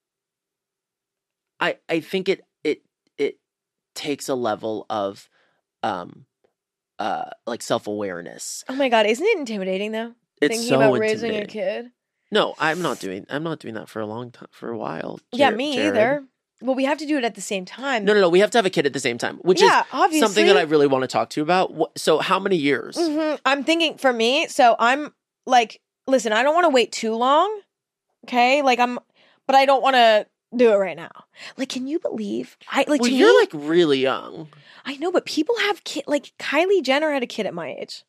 I I think it it it takes a level of um uh like self-awareness. Oh my God, isn't it intimidating though? It's Thinking so about raising a intimidating. kid. No, I'm not doing I'm not doing that for a long time for a while. Yeah, Jar- me Jared. either. Well, we have to do it at the same time. No, no, no. We have to have a kid at the same time, which yeah, is obviously. something that I really want to talk to you about. Wh- So, how many years? Mhm. I'm thinking for me, so I'm like, listen, I don't want to wait too long. Okay, like I'm, but I don't want to do it right now. Like, can you believe? I like Well, to you're me, like really young. I know, but people have kid. Like Kylie Jenner had a kid at my age.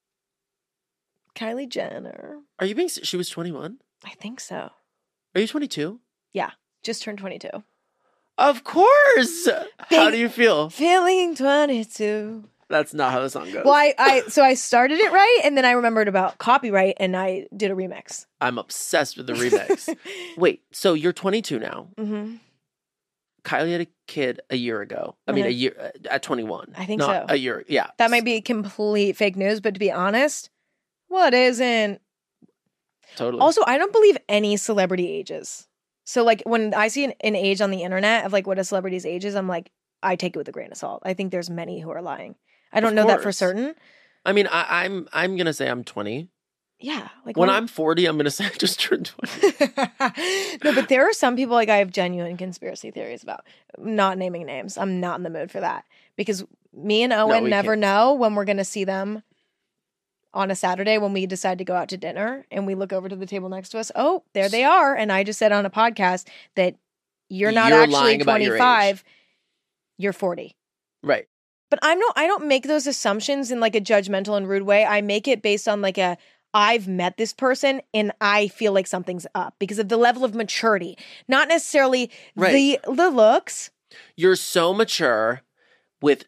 Kylie Jenner, Are you being? s- She was twenty-one. I think so. Are you twenty-two? Just turned twenty-two. Of course. How Big- do you feel? Feeling twenty-two. That's not how the song goes. Well, I, I so I started it right, and then I remembered about copyright, and I did a remix. I'm obsessed with the remix. Wait, so you're twenty-two now. hmm Kylie had a kid a year ago. I mean, Mhm. a year uh, at twenty-one. I think Not so. A year, yeah. That might be complete fake news, but to be honest, what isn't? Totally. Also, I don't believe any celebrity ages. So, like, when I see an, an age on the internet of like what a celebrity's age is, I'm like, I take it with a grain of salt. I think there's many who are lying. I don't Of know that for course. certain. I mean, I, I'm I'm gonna say I'm twenty. Yeah, like When one- I'm forty, I'm gonna say I just turned twenty. no, but there are some people like I have genuine conspiracy theories about. Not naming names. I'm not in the mood for that because me and Owen we never can't. know when we're going to see them on a Saturday when we decide to go out to dinner and we look over to the table next to us. Oh, there they are. And I just said on a podcast that you're not You're actually lying about your age. twenty-five. You're forty. Right. But I'm no I don't make those assumptions in like a judgmental and rude way. I make it based on like a I've met this person and I feel like something's up because of the level of maturity, not necessarily Right. the the looks. You're so mature with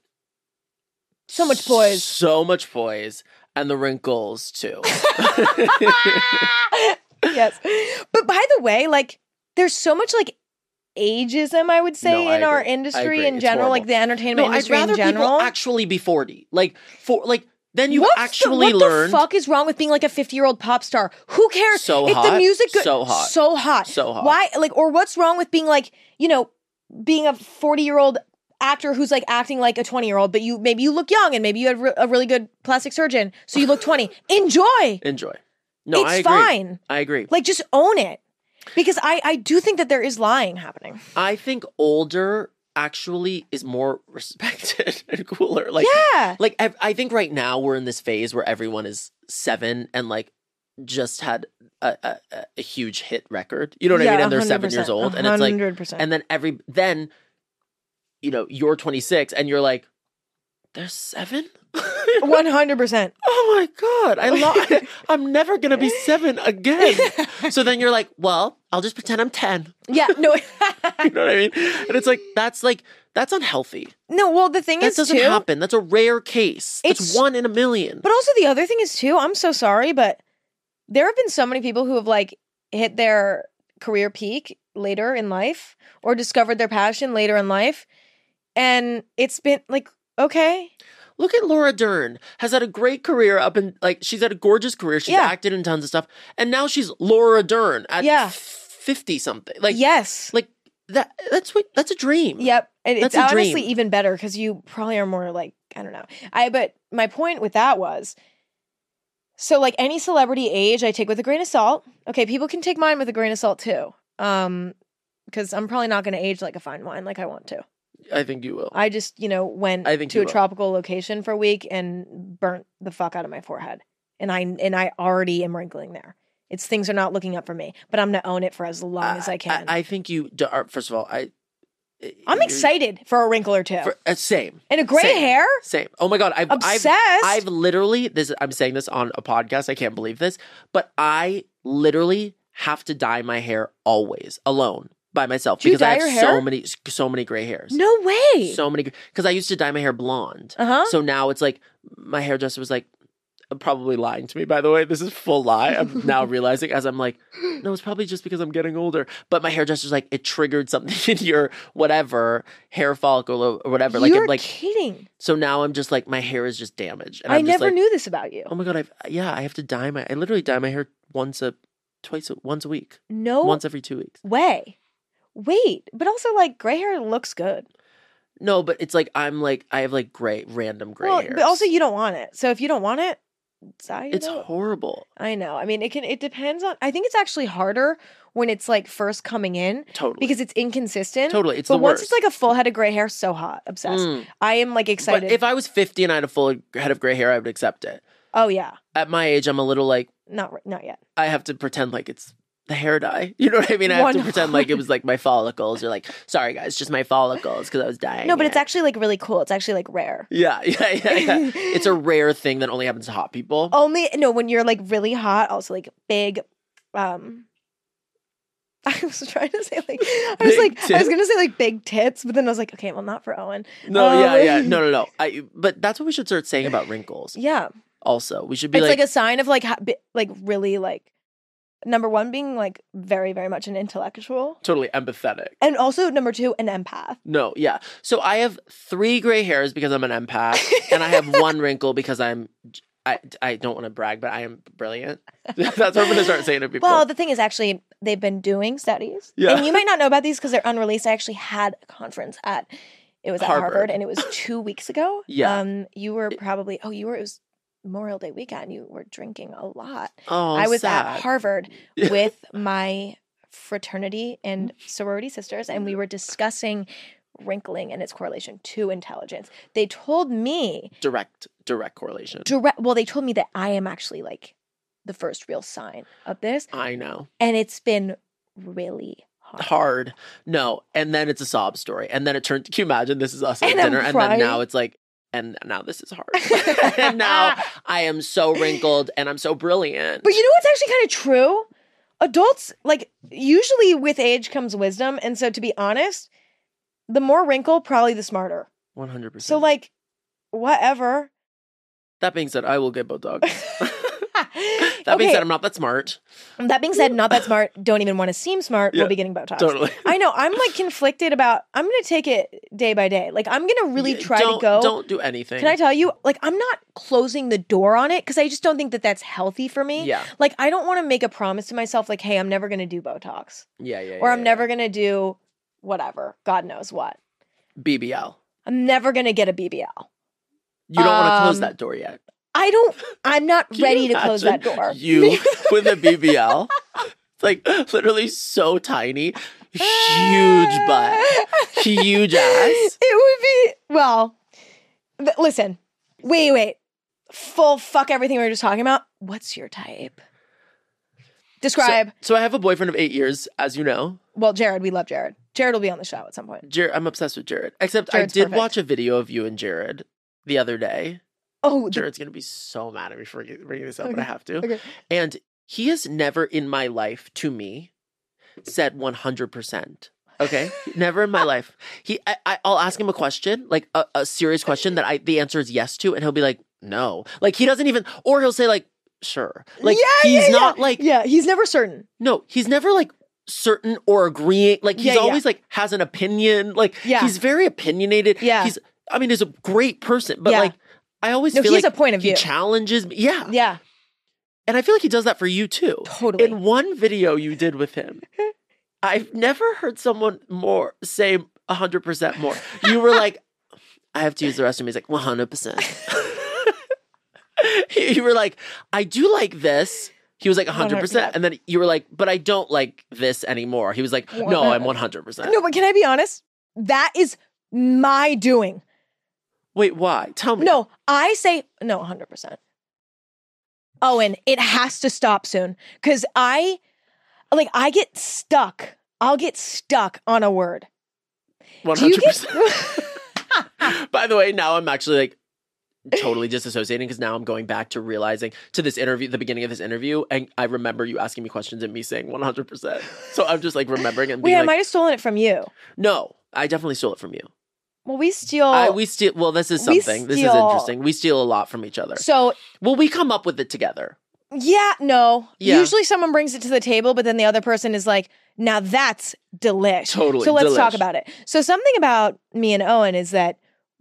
So much poise. So much poise. And the wrinkles too. Yes. But by the way, like there's so much like ageism, I would say, No, I in our agree. I industry agree. in It's general, like horrible. the entertainment No, I'd industry rather in general. people actually be forty. Like for like then you've What's actually the, what learned the fuck is wrong with being like a fifty-year-old pop star? Who cares? So if the hot, music good, so hot. so hot, So hot. Why? Like, or what's wrong with being like, you know, being a forty-year-old actor who's like acting like a twenty-year-old, but you maybe you look young and maybe you have re- a really good plastic surgeon, so you look twenty. Enjoy. enjoy. No, it's I agree. fine. I agree. Like, just own it. Because I I do think that there is lying happening. I think older actually is more respected and cooler. Like Yeah. like I, I think right now we're in this phase where everyone is seven and like just had a, a, a- a huge hit record. You know what I mean? And they're seven years old, and it's like, one hundred percent. and then every then, you know, you're twenty-six, and you're like, they're seven. one hundred percent. Oh my god! I love. I'm never gonna be seven again. So then you're like, well, I'll just pretend I'm ten. Yeah, no. You know what I mean? And it's like that's like that's unhealthy. No, well, the thing That is, doesn't too, happen. That's a rare case. That's It's- one in a million. but also the other thing is, too, I'm so sorry, but there have been so many people who have, like, hit their career peak later in life or discovered their passion later in life. And it's been, like, okay. Look at Laura Dern. Has had a great career up in like she's had a gorgeous career. She's Yeah. acted in tons of stuff, and now she's Laura Dern at Yeah. fifty something. Like yes. like that. That's what. That's a dream. Yep. And it's That's a honestly dream. even better because you probably are more, like, I don't know. I But my point with that was, so like any celebrity age, I take with a grain of salt. Okay, people can take mine with a grain of salt too. Um, because I'm probably not going to age like a fine wine like I want to. I think you will. I just, you know, went I think to you a will. tropical location for a week and burnt the fuck out of my forehead. And I and I already am wrinkling there. It's things are not looking up for me, but I'm going to own it for as long as I can. I, I think you. do- are- First of all, I. I'm you're- excited for a wrinkle or two. For, uh, same. and a gray same. hair? Same. Oh my god, I've Obsessed? I've I've literally this. I'm saying this on a podcast. I can't believe this, but I literally have to dye my hair always alone by myself Do you because I dye have your so hair? many so many gray hairs. No way. So many because I used to dye my hair blonde. Uh-huh. So now it's like my hairdresser was like, probably lying to me, by the way. This is full lie. I'm now realizing as I'm like, no, it's probably just because I'm getting older. But my hairdresser's like, it triggered something in your whatever hair follicle or whatever. Like, You're it, like kidding. so now I'm just like, my hair is just damaged. And I I'm just never like, knew this about you. oh my god, I've yeah, I have to dye my. I literally dye my hair once a, twice, a, once a week, No once every two weeks. way. Wait, but also like gray hair looks good. No, but it's like I'm like I have like gray, random gray well, hairs. but also you don't want it. So if you don't want it, dye it it's out. horrible. I know. I mean, it can. It depends on. I think it's actually harder when it's like first coming in Totally. because it's inconsistent. Totally, it's but the once worst. it's like a full head of gray hair, so hot, obsessed. Mm. I am like excited. But if I was fifty and I had a full head of gray hair, I would accept it. oh yeah, At my age, I'm a little like not ri- not yet. I have to pretend like it's the hair dye. You know what I mean? I have One to pretend like it was like my follicles or like, sorry guys, just my follicles because I was dying. No, but it's it. actually like really cool. It's actually like rare. yeah, yeah, yeah, yeah. It's a rare thing that only happens to hot people. Only no when you're like really hot. Also like big. Um, I was trying to say like I was Big like I was tits? gonna say like big tits, but then I was like, okay, well not for Owen. No, Um, yeah, yeah, no, no, no. I, but that's what we should start saying about wrinkles. Yeah, Also, we should be it's like, like, a sign of like ha- bi- like really like number one being like very very much an intellectual, totally empathetic. and also number two an empath. No, yeah. So I have three gray hairs because I'm an empath, and I have one wrinkle because I'm. I, I don't want to brag, but I am brilliant. That's what I'm going to start saying to people. Well, the thing is, actually, they've been doing studies, Yeah. and you might not know about these because they're unreleased. I actually had a conference at it was at Harvard, Harvard. and it was two weeks ago. Yeah. um, you were probably oh, you were it was Memorial Day weekend. You were drinking a lot. oh, I was sad. at Harvard Yeah. with my fraternity and sorority sisters, and we were discussing wrinkling and its correlation to intelligence. They told me direct direct correlation. direct. Well, they told me that I am actually like the first real sign of this, I know. and it's been really hard. Hard. No. And then it's a sob story. And then it turned can you imagine this is us at And I'm dinner? And crying. then now it's like and now this is hard. And now I am so wrinkled and I'm so brilliant. But you know what's actually kind of true? Adults, like, usually with age comes wisdom. And so, to be honest, the more wrinkle, probably the smarter. one hundred percent. So, like, whatever. That being said, I will get Botox. That being Okay, said, I'm not that smart. that being said, not that smart, don't even want to seem smart, Yeah, we'll be getting Botox. Totally. I know, I'm like conflicted about, I'm going to take it day by day. Like, I'm going to really Yeah, try don't, to go. Don't do anything. Can I tell you, like, I'm not closing the door on it because I just don't think that that's healthy for me. Yeah. Like, I don't want to make a promise to myself, like, hey, I'm never going to do Botox. Yeah, yeah, Or yeah, I'm yeah. never going to do whatever, God knows what. B B L. I'm never going to get a B B L. You don't want to close Um, that door yet. I don't, I'm not Can ready you to close that imagine door. You with a B B L. It's like literally so tiny. Huge butt. Huge ass. It would be, well, th- listen, wait, wait. Full fuck everything we were just talking about. What's your type? Describe. So, so I have a boyfriend of eight years, as you know. well, Jared, we love Jared. Jared will be on the show at some point. Jared, I'm obsessed with Jared. Except Jared's I did perfect. watch a video of you and Jared the other day. Oh, the- Jared's gonna be so mad at me for bringing this up, but Okay. I have to. okay. And he has never in my life to me said one hundred percent. Okay, never in my life. He, I, I- I'll ask him a question, like a, a serious question that I the answer is yes to, and he'll be like, no. Like he doesn't even, or he'll say like, sure. Like Yeah, he's yeah, not yeah. like, Yeah, he's never certain. no, he's never like certain or agreeing. Like he's Yeah, yeah. always like has an opinion. Like Yeah. he's very opinionated. Yeah. he's. I mean, he's a great person, but Yeah. like I always No, feel he has like a point of he view. challenges me. Yeah, Yeah, and I feel like he does that for you too. totally. In one video you did with him, I've never heard someone more say one hundred percent more. You were like, I have to use the restroom. He's like, one hundred percent. You were like, I do like this. He was like one hundred percent. And then you were like, but I don't like this anymore. He was like, no, I'm one hundred percent. No, but can I be honest? That is my doing. Wait, why? Tell me. No, I say, no, one hundred percent. Owen, it has to stop soon. Because I, like, I get stuck. I'll get stuck on a word. one hundred percent. Get... By the way, now I'm actually like, totally disassociating because now I'm going back to realizing to this interview, the beginning of this interview, and I remember you asking me questions and me saying one hundred percent. So I'm just like remembering and being Wait, like, I might have stolen it from you. No, I definitely stole it from you. Well, we steal. I, we steal. Well, this is we something. This is steal- interesting. We steal a lot from each other. So, well, we come up with it together. yeah, no. Yeah. Usually someone brings it to the table, but then the other person is like, now that's delish. Totally, So let's delish. talk about it. So something about me and Owen is that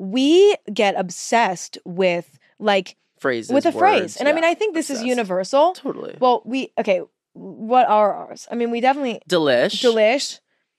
we get obsessed with like Phrases with a words, phrase. And I yeah, mean, I think this obsessed. is universal. Totally. Well, we, okay, what are ours? I mean, we definitely, Delish. delish.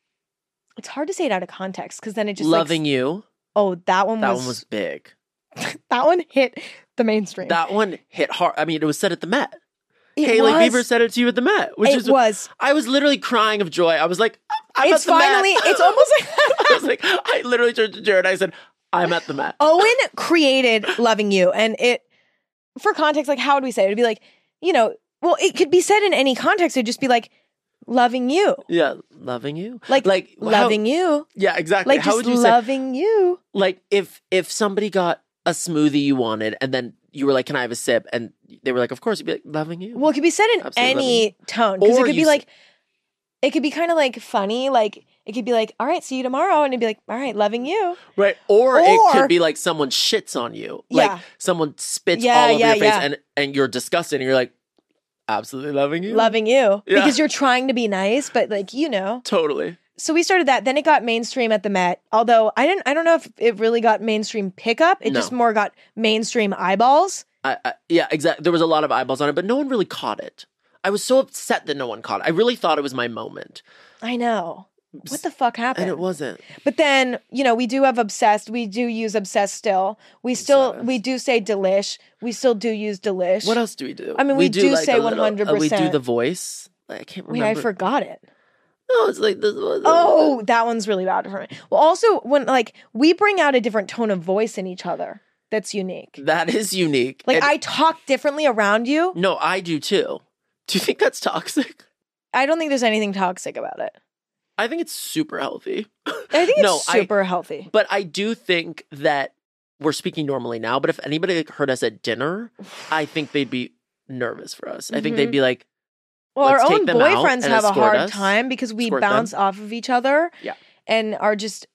It's hard to say it out of context because then it just Loving like, you. oh, that one That was, one was big. that one hit the mainstream. That one hit hard. I mean, it was said at the Met. it Haley was, Bieber said it to you at the Met, which it is was. I was literally crying of joy. I was like, I'm It's at the Met. finally, it's almost like, I was like, I literally turned to Jared. I said, I'm at the Met. Owen created Loving You. And it, for context, like, how would we say it? It'd be like, you know, well, it could be said in any context. It'd just be like, loving you. Yeah, loving you. Like, like loving how, you. Yeah, exactly. Like, how just would you say? loving you. Like, if if somebody got a smoothie you wanted, and then you were like, "Can I have a sip?" and they were like, "Of course," you'd be like, "Loving you." Well, it could be said in Absolutely any tone. Because it Or could you be s- like, it could be kind of like funny. Like, it could be like, all right, see you tomorrow. And it'd be like, all right, loving you. Right. Or, it Or- could be like someone shits on you. Like Yeah. someone spits Yeah, all over yeah, your face yeah. and, and you're disgusted and you're like, absolutely loving you. Loving you. Yeah. Because you're trying to be nice, but like, you know. Totally. So we started that. Then it got mainstream at the Met. Although I didn't, I don't know if it really got mainstream pickup. It No. just more got mainstream eyeballs. I, I, yeah, exactly. There was a lot of eyeballs on it, but no one really caught it. I was so upset that no one caught it. I really thought it was my moment. I know. What the fuck happened? And it wasn't. But then, you know, we do have obsessed. We do use obsessed still. We still, Obsessed. we do say delish. We still do use delish. What else do we do? I mean, we do say a little- one hundred percent. uh, we do the voice. Like, I can't Wait, remember. I forgot it. No, it's like this. Oh, that one's really bad for me. Well, also when like we bring out a different tone of voice in each other that's unique. That is unique. Like And- I talk differently around you. No, I do too. Do you think that's toxic? I don't think there's anything toxic about it. I think it's super healthy. I think it's No, I- super healthy. But I do think that we're speaking normally now. But if anybody like, heard us at dinner, I think they'd be nervous for us. I think Mhm. they'd be like, Well, let's our take own them out boyfriends and have a escort hard us. time because we Escort bounce them. off of each other. Yeah. And are just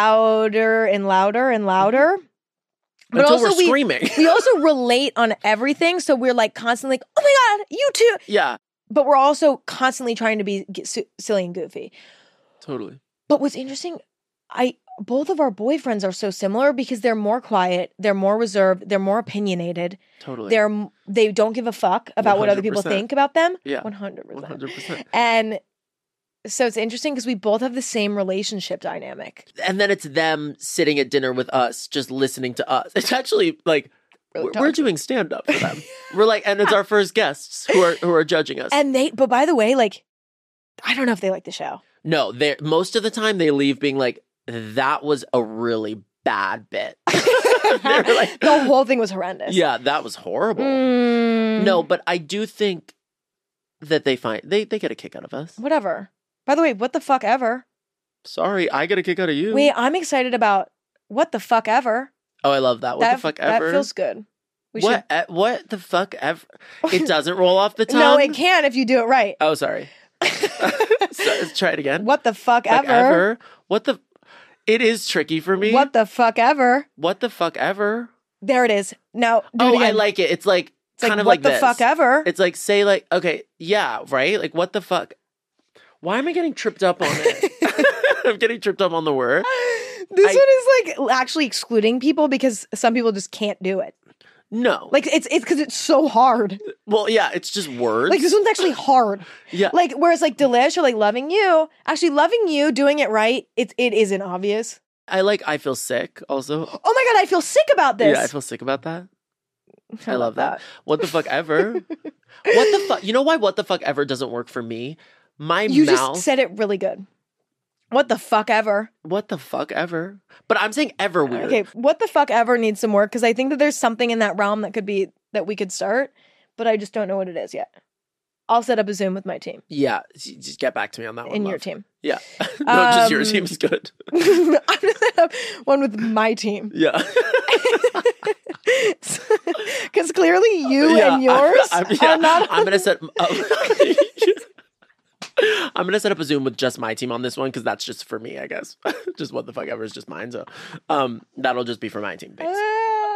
louder and louder and louder. But until also we're we screaming. we also relate on everything, so we're like constantly like, "Oh my god, you too." Yeah, But we're also constantly trying to be get su- silly and goofy. totally. But what's interesting, I both of our boyfriends are so similar because they're more quiet, they're more reserved, they're more opinionated. Totally. They're m- they don't give a fuck about what other people one hundred percent. think about them. Yeah. one hundred one percent. hundred percent. And so it's interesting because we both have the same relationship dynamic. And then it's them sitting at dinner with us, just listening to us. It's actually like Really we're, we're toxic. doing stand up for them. We're like, and it's our first guests who are who are judging us. And they, but by the way, like, I don't know if they like the show. No, they most of the time they leave being like, that was a really bad bit. They're like, The whole thing was horrendous. yeah, that was horrible. Mm, No, but I do think that they find they they get a kick out of us. Whatever. By the way, what the fuck ever? Sorry, I get a kick out of you. Wait, I'm excited about what the fuck ever. Oh, I love that. What that, the fuck that ever? feels good. We what? e- what the fuck ever? It doesn't roll off the should. tongue. No, it can if you do it right. Oh, sorry. So, let's try it again. What the fuck Fuck ever? What the? It is tricky for me. What the fuck ever? What the fuck ever? There it is. Now, do it Oh, again. I like it. It's like It's like, kind of what like the this. fuck ever? It's like say like okay, yeah, right. Like what the fuck? Why am I getting tripped up on it? I'm getting tripped up on the word. This I- one is like actually excluding people because some people just can't do it. No, Like it's it's because it's so hard. well, yeah, it's just words. Like this one's actually hard. yeah, Like whereas like delish or like loving you, actually loving you, doing it right, it it isn't obvious. I like. I feel sick. Also, Oh my god, I feel sick about this. yeah, I feel sick about that. I love that. What the fuck ever? What the fuck? You know why what the fuck ever doesn't work for me? My You mouth. just said it really good. What the fuck ever? What the fuck ever? But I'm saying ever weird. Okay, what the fuck ever needs some work because I think that there's something in that realm that could be that we could start, but I just don't know what it is yet. I'll set up a Zoom with my team Yeah, just get back to me on that one. and your love. team. Yeah. No, just your Um, team is good. I'm gonna set up one with my team Yeah. because clearly you Yeah, and yours I'm, I'm, yeah, are not. I'm gonna set. I'm gonna set up a Zoom with just my team on this one because that's just for me, I guess. Just what the fuck ever is just mine. So, um, that'll just be for my team. Thanks.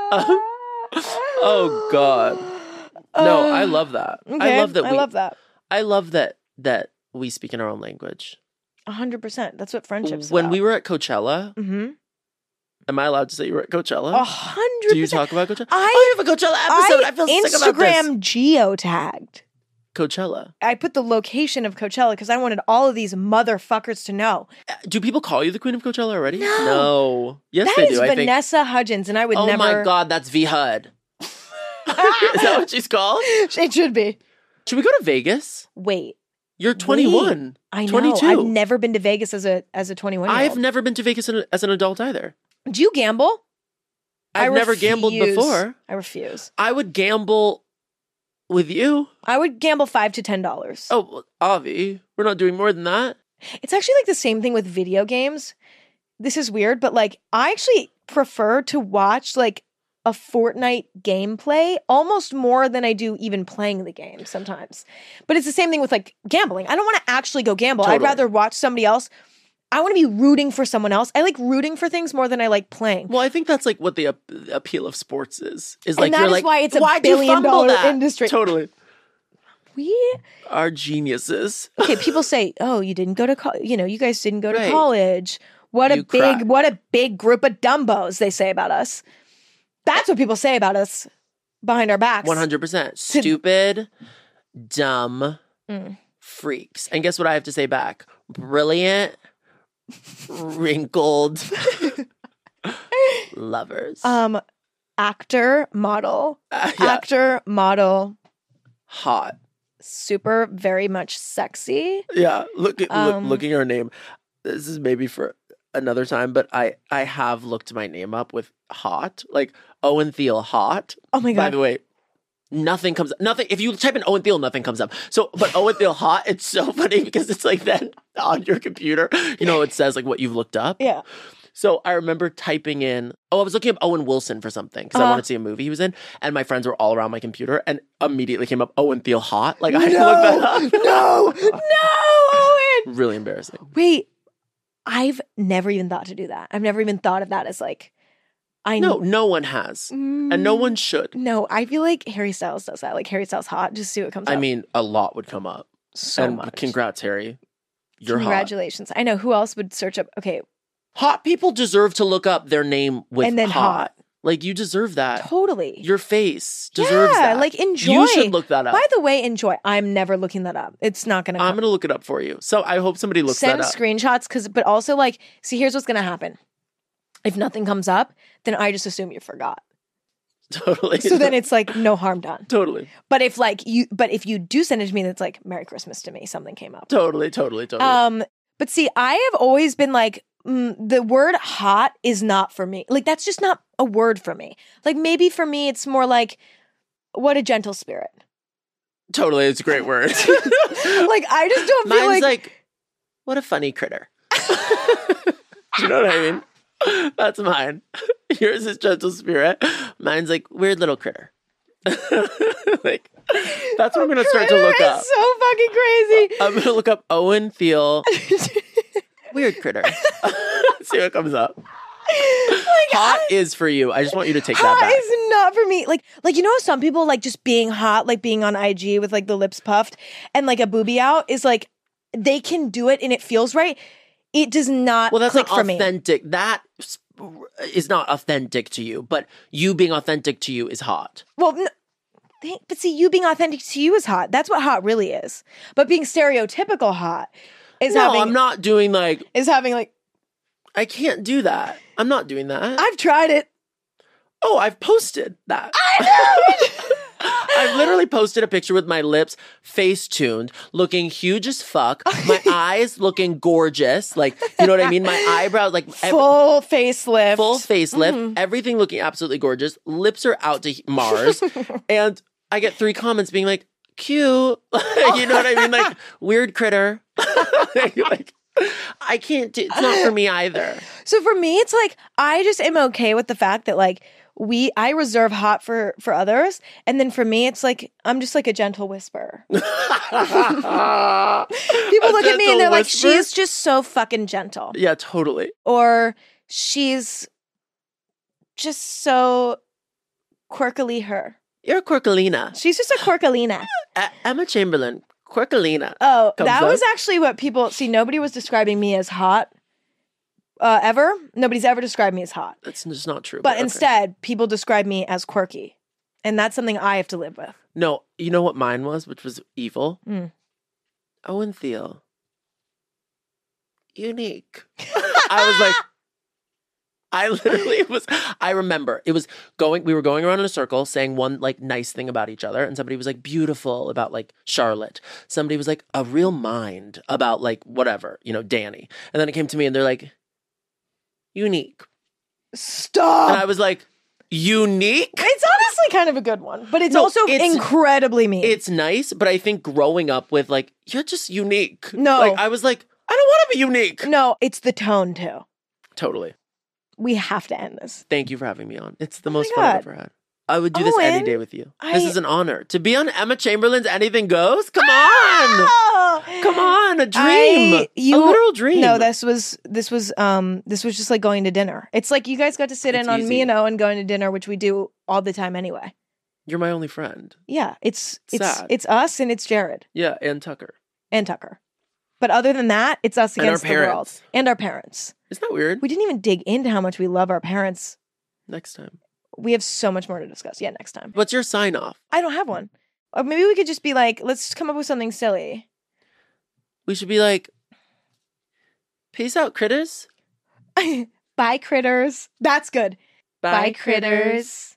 Oh God. No, I love that. Okay, I love that. We, I love that. I love that that we speak in our own language. A hundred percent. That's what friendship's When about. we were at Coachella, Mm-hmm. am I allowed to say you were at Coachella? A hundred. Do you percent. talk about Coachella? I- oh, you have a Coachella episode. I, feel sick about this. Instagram geotagged. Coachella. I put the location of Coachella because I wanted all of these motherfuckers to know. Uh, Do people call you the Queen of Coachella already? No. No. Yes, That they is do. I think. Vanessa Hudgens, and I would Oh never. my God, that's V Hud. Is that what she's called? It should be. Should we go to Vegas? Wait, You're twenty-one. I know. twenty-two. I've never been to Vegas as a as a twenty-one year old. I've never been to Vegas as an- as an adult either. Do you gamble? I've I never gambled refuse. before. I refuse. I would gamble with you. I would gamble five to ten dollars. Oh, well, Avi, we're not doing more than that. It's actually like the same thing with video games. This is weird, but like I actually prefer to watch like a Fortnite gameplay almost more than I do even playing the game sometimes. But it's the same thing with like gambling. I don't want to actually go gamble. I'd Totally. rather watch somebody else. I want to be rooting for someone else. I like rooting for things more than I like playing. Well, I think that's like what the ap- appeal of sports is. Is And like that you're is like, why it's a why'd you billion fumble dollar that? industry. Totally, We are geniuses. okay. People say, "Oh, you didn't go to co- you know, you guys didn't go to Right. college." What a You big, cry. what a big group of dumbos they say about us. That's what people say about us behind our backs. One hundred percent stupid, dumb Mm. freaks. And guess what I have to say back? Brilliant, wrinkled lovers. Um, actor, model, Uh, yeah, actor, model, hot. super, very much sexy. Yeah, look at look, Um, looking at our name. This is maybe for another time, but I I have looked my name up with hot, like Owen Thiel hot. Oh my By god! the way, nothing comes up. Nothing. If you type in Owen Thiel, nothing comes up. So, but Owen Thiel hot, it's so funny because it's like then on your computer, you know, it says like what you've looked up. Yeah. So I remember typing in, oh, I was looking up Owen Wilson for something because Uh-huh. I wanted to see a movie he was in, and my friends were all around my computer, and immediately came up Owen Thiel hot. Like I had to look that up. no, no, Owen. Really embarrassing. Wait, I've never even thought to do that. I've never even thought of that as like, I No, know. no one has, and no one should. No, I feel like Harry Styles does that. Like Harry Styles hot, just see what comes I up. mean, a lot would come up. so and much. congrats, Harry. You're hot. Congratulations. I know who else would search up. Okay, Hot people deserve to look up their name with And then hot. hot. Like you deserve that. totally. Your face deserves yeah, that. like enjoy. You should look that up. By the way, enjoy. I'm never looking that up. It's not gonna. I'm Come. gonna look it up for you. So I hope somebody looks Send that up. screenshots because, but also like, see, here's what's gonna happen. If nothing comes up, then I just assume you forgot. Totally. So then it's like no harm done. totally, But if like you, but if you do send it to me, that's like Merry Christmas to me. Something came up. totally, totally, totally. Um, but see, I have always been like, mm, the word hot is not for me. Like, that's just not a word for me. Like, maybe for me, it's more like, what a gentle spirit. totally, it's a great word. Like, I just don't feel Mine's like, like, what a funny critter. Do you know what I mean? That's mine. Yours is gentle spirit. Mine's like weird little critter. Like that's what I'm gonna start to critter look is up. so fucking crazy. I'm gonna look up Owen Thiel weird critter. See what comes up. Hot is for you. I just want you to take that Hot back. is not for me. Like, like you know, how some people like just being hot, like being on I G with like the lips puffed and like a boobie out is like they can do it and it feels right. It does not Well, that's click not for me. authentic. That is not authentic to you, but you being authentic to you is hot. Well, no, they- but see, you being authentic to you is hot. That's what hot really is. But being stereotypical hot is No, having I'm not doing like, is having like I can't do that. I'm not doing that. I've tried it. oh, I've posted that. I I've literally posted a picture with my lips face tuned, looking huge as fuck. My eyes looking gorgeous. Like, you know what I mean? My eyebrows, like ev- Full facelift. full facelift, everything looking absolutely gorgeous. Lips are out to Mars. And I get three comments being like, cute. You know what I mean? Like, weird critter. Like, I can't do, it's not for me either. So for me, it's like, I just am okay with the fact that like, we, I reserve hot for, for others. And then for me, it's like, I'm just like a gentle whisper. People look at me and they're like, whisper? she's just so fucking gentle. Yeah, totally. Or she's just so quirkily her. You're a Quirkalina. She's just a quirkalina. A- Emma Chamberlain, Quirkalina. Oh, Comes that up. was actually what people see. Nobody was describing me as hot uh, ever. Nobody's ever described me as hot. That's just not true. But okay. instead, people describe me as quirky. And that's something I have to live with. No, you know what mine was, which was evil? Mm. Owen Thiel. Unique. I was like, I literally was, I remember it was going, we were going around in a circle saying one like nice thing about each other. And somebody was like beautiful about like Charlotte. Somebody was like a real mind about like whatever, you know, Danny. And then it came to me and they're like, unique. Stop. And I was like, unique? It's honestly kind of a good one, but it's No, also it's- incredibly mean. It's nice, but I think growing up with like, you're just unique. No. Like I was like, I don't want to be unique. no, it's the tone too. Totally. We have to end this. Thank you for having me on. It's the Oh my most fun I've God. ever had. I would do this any Owen, day with you. I- This is an honor. To be on Emma Chamberlain's Anything Goes? Come on. Oh! Come on. A dream. I- you- a literal dream. No, this was this was um this was just like going to dinner. It's like you guys got to sit It's in on easy. me and Owen going to dinner, which we do all the time anyway. You're my only friend. Yeah, it's it's Sad. it's us and it's Jared Yeah, and Tucker. and Tucker. But other than that, it's us And our against the world parents. and our parents. Isn't that weird? We didn't even dig into how much we love our parents. Next time. We have so much more to discuss. Yeah, next time. What's your sign off? I don't have one. Or maybe we could just be like, let's come up with something silly. We should be like, peace out, critters. Bye, critters. That's good. Bye, Bye, critters.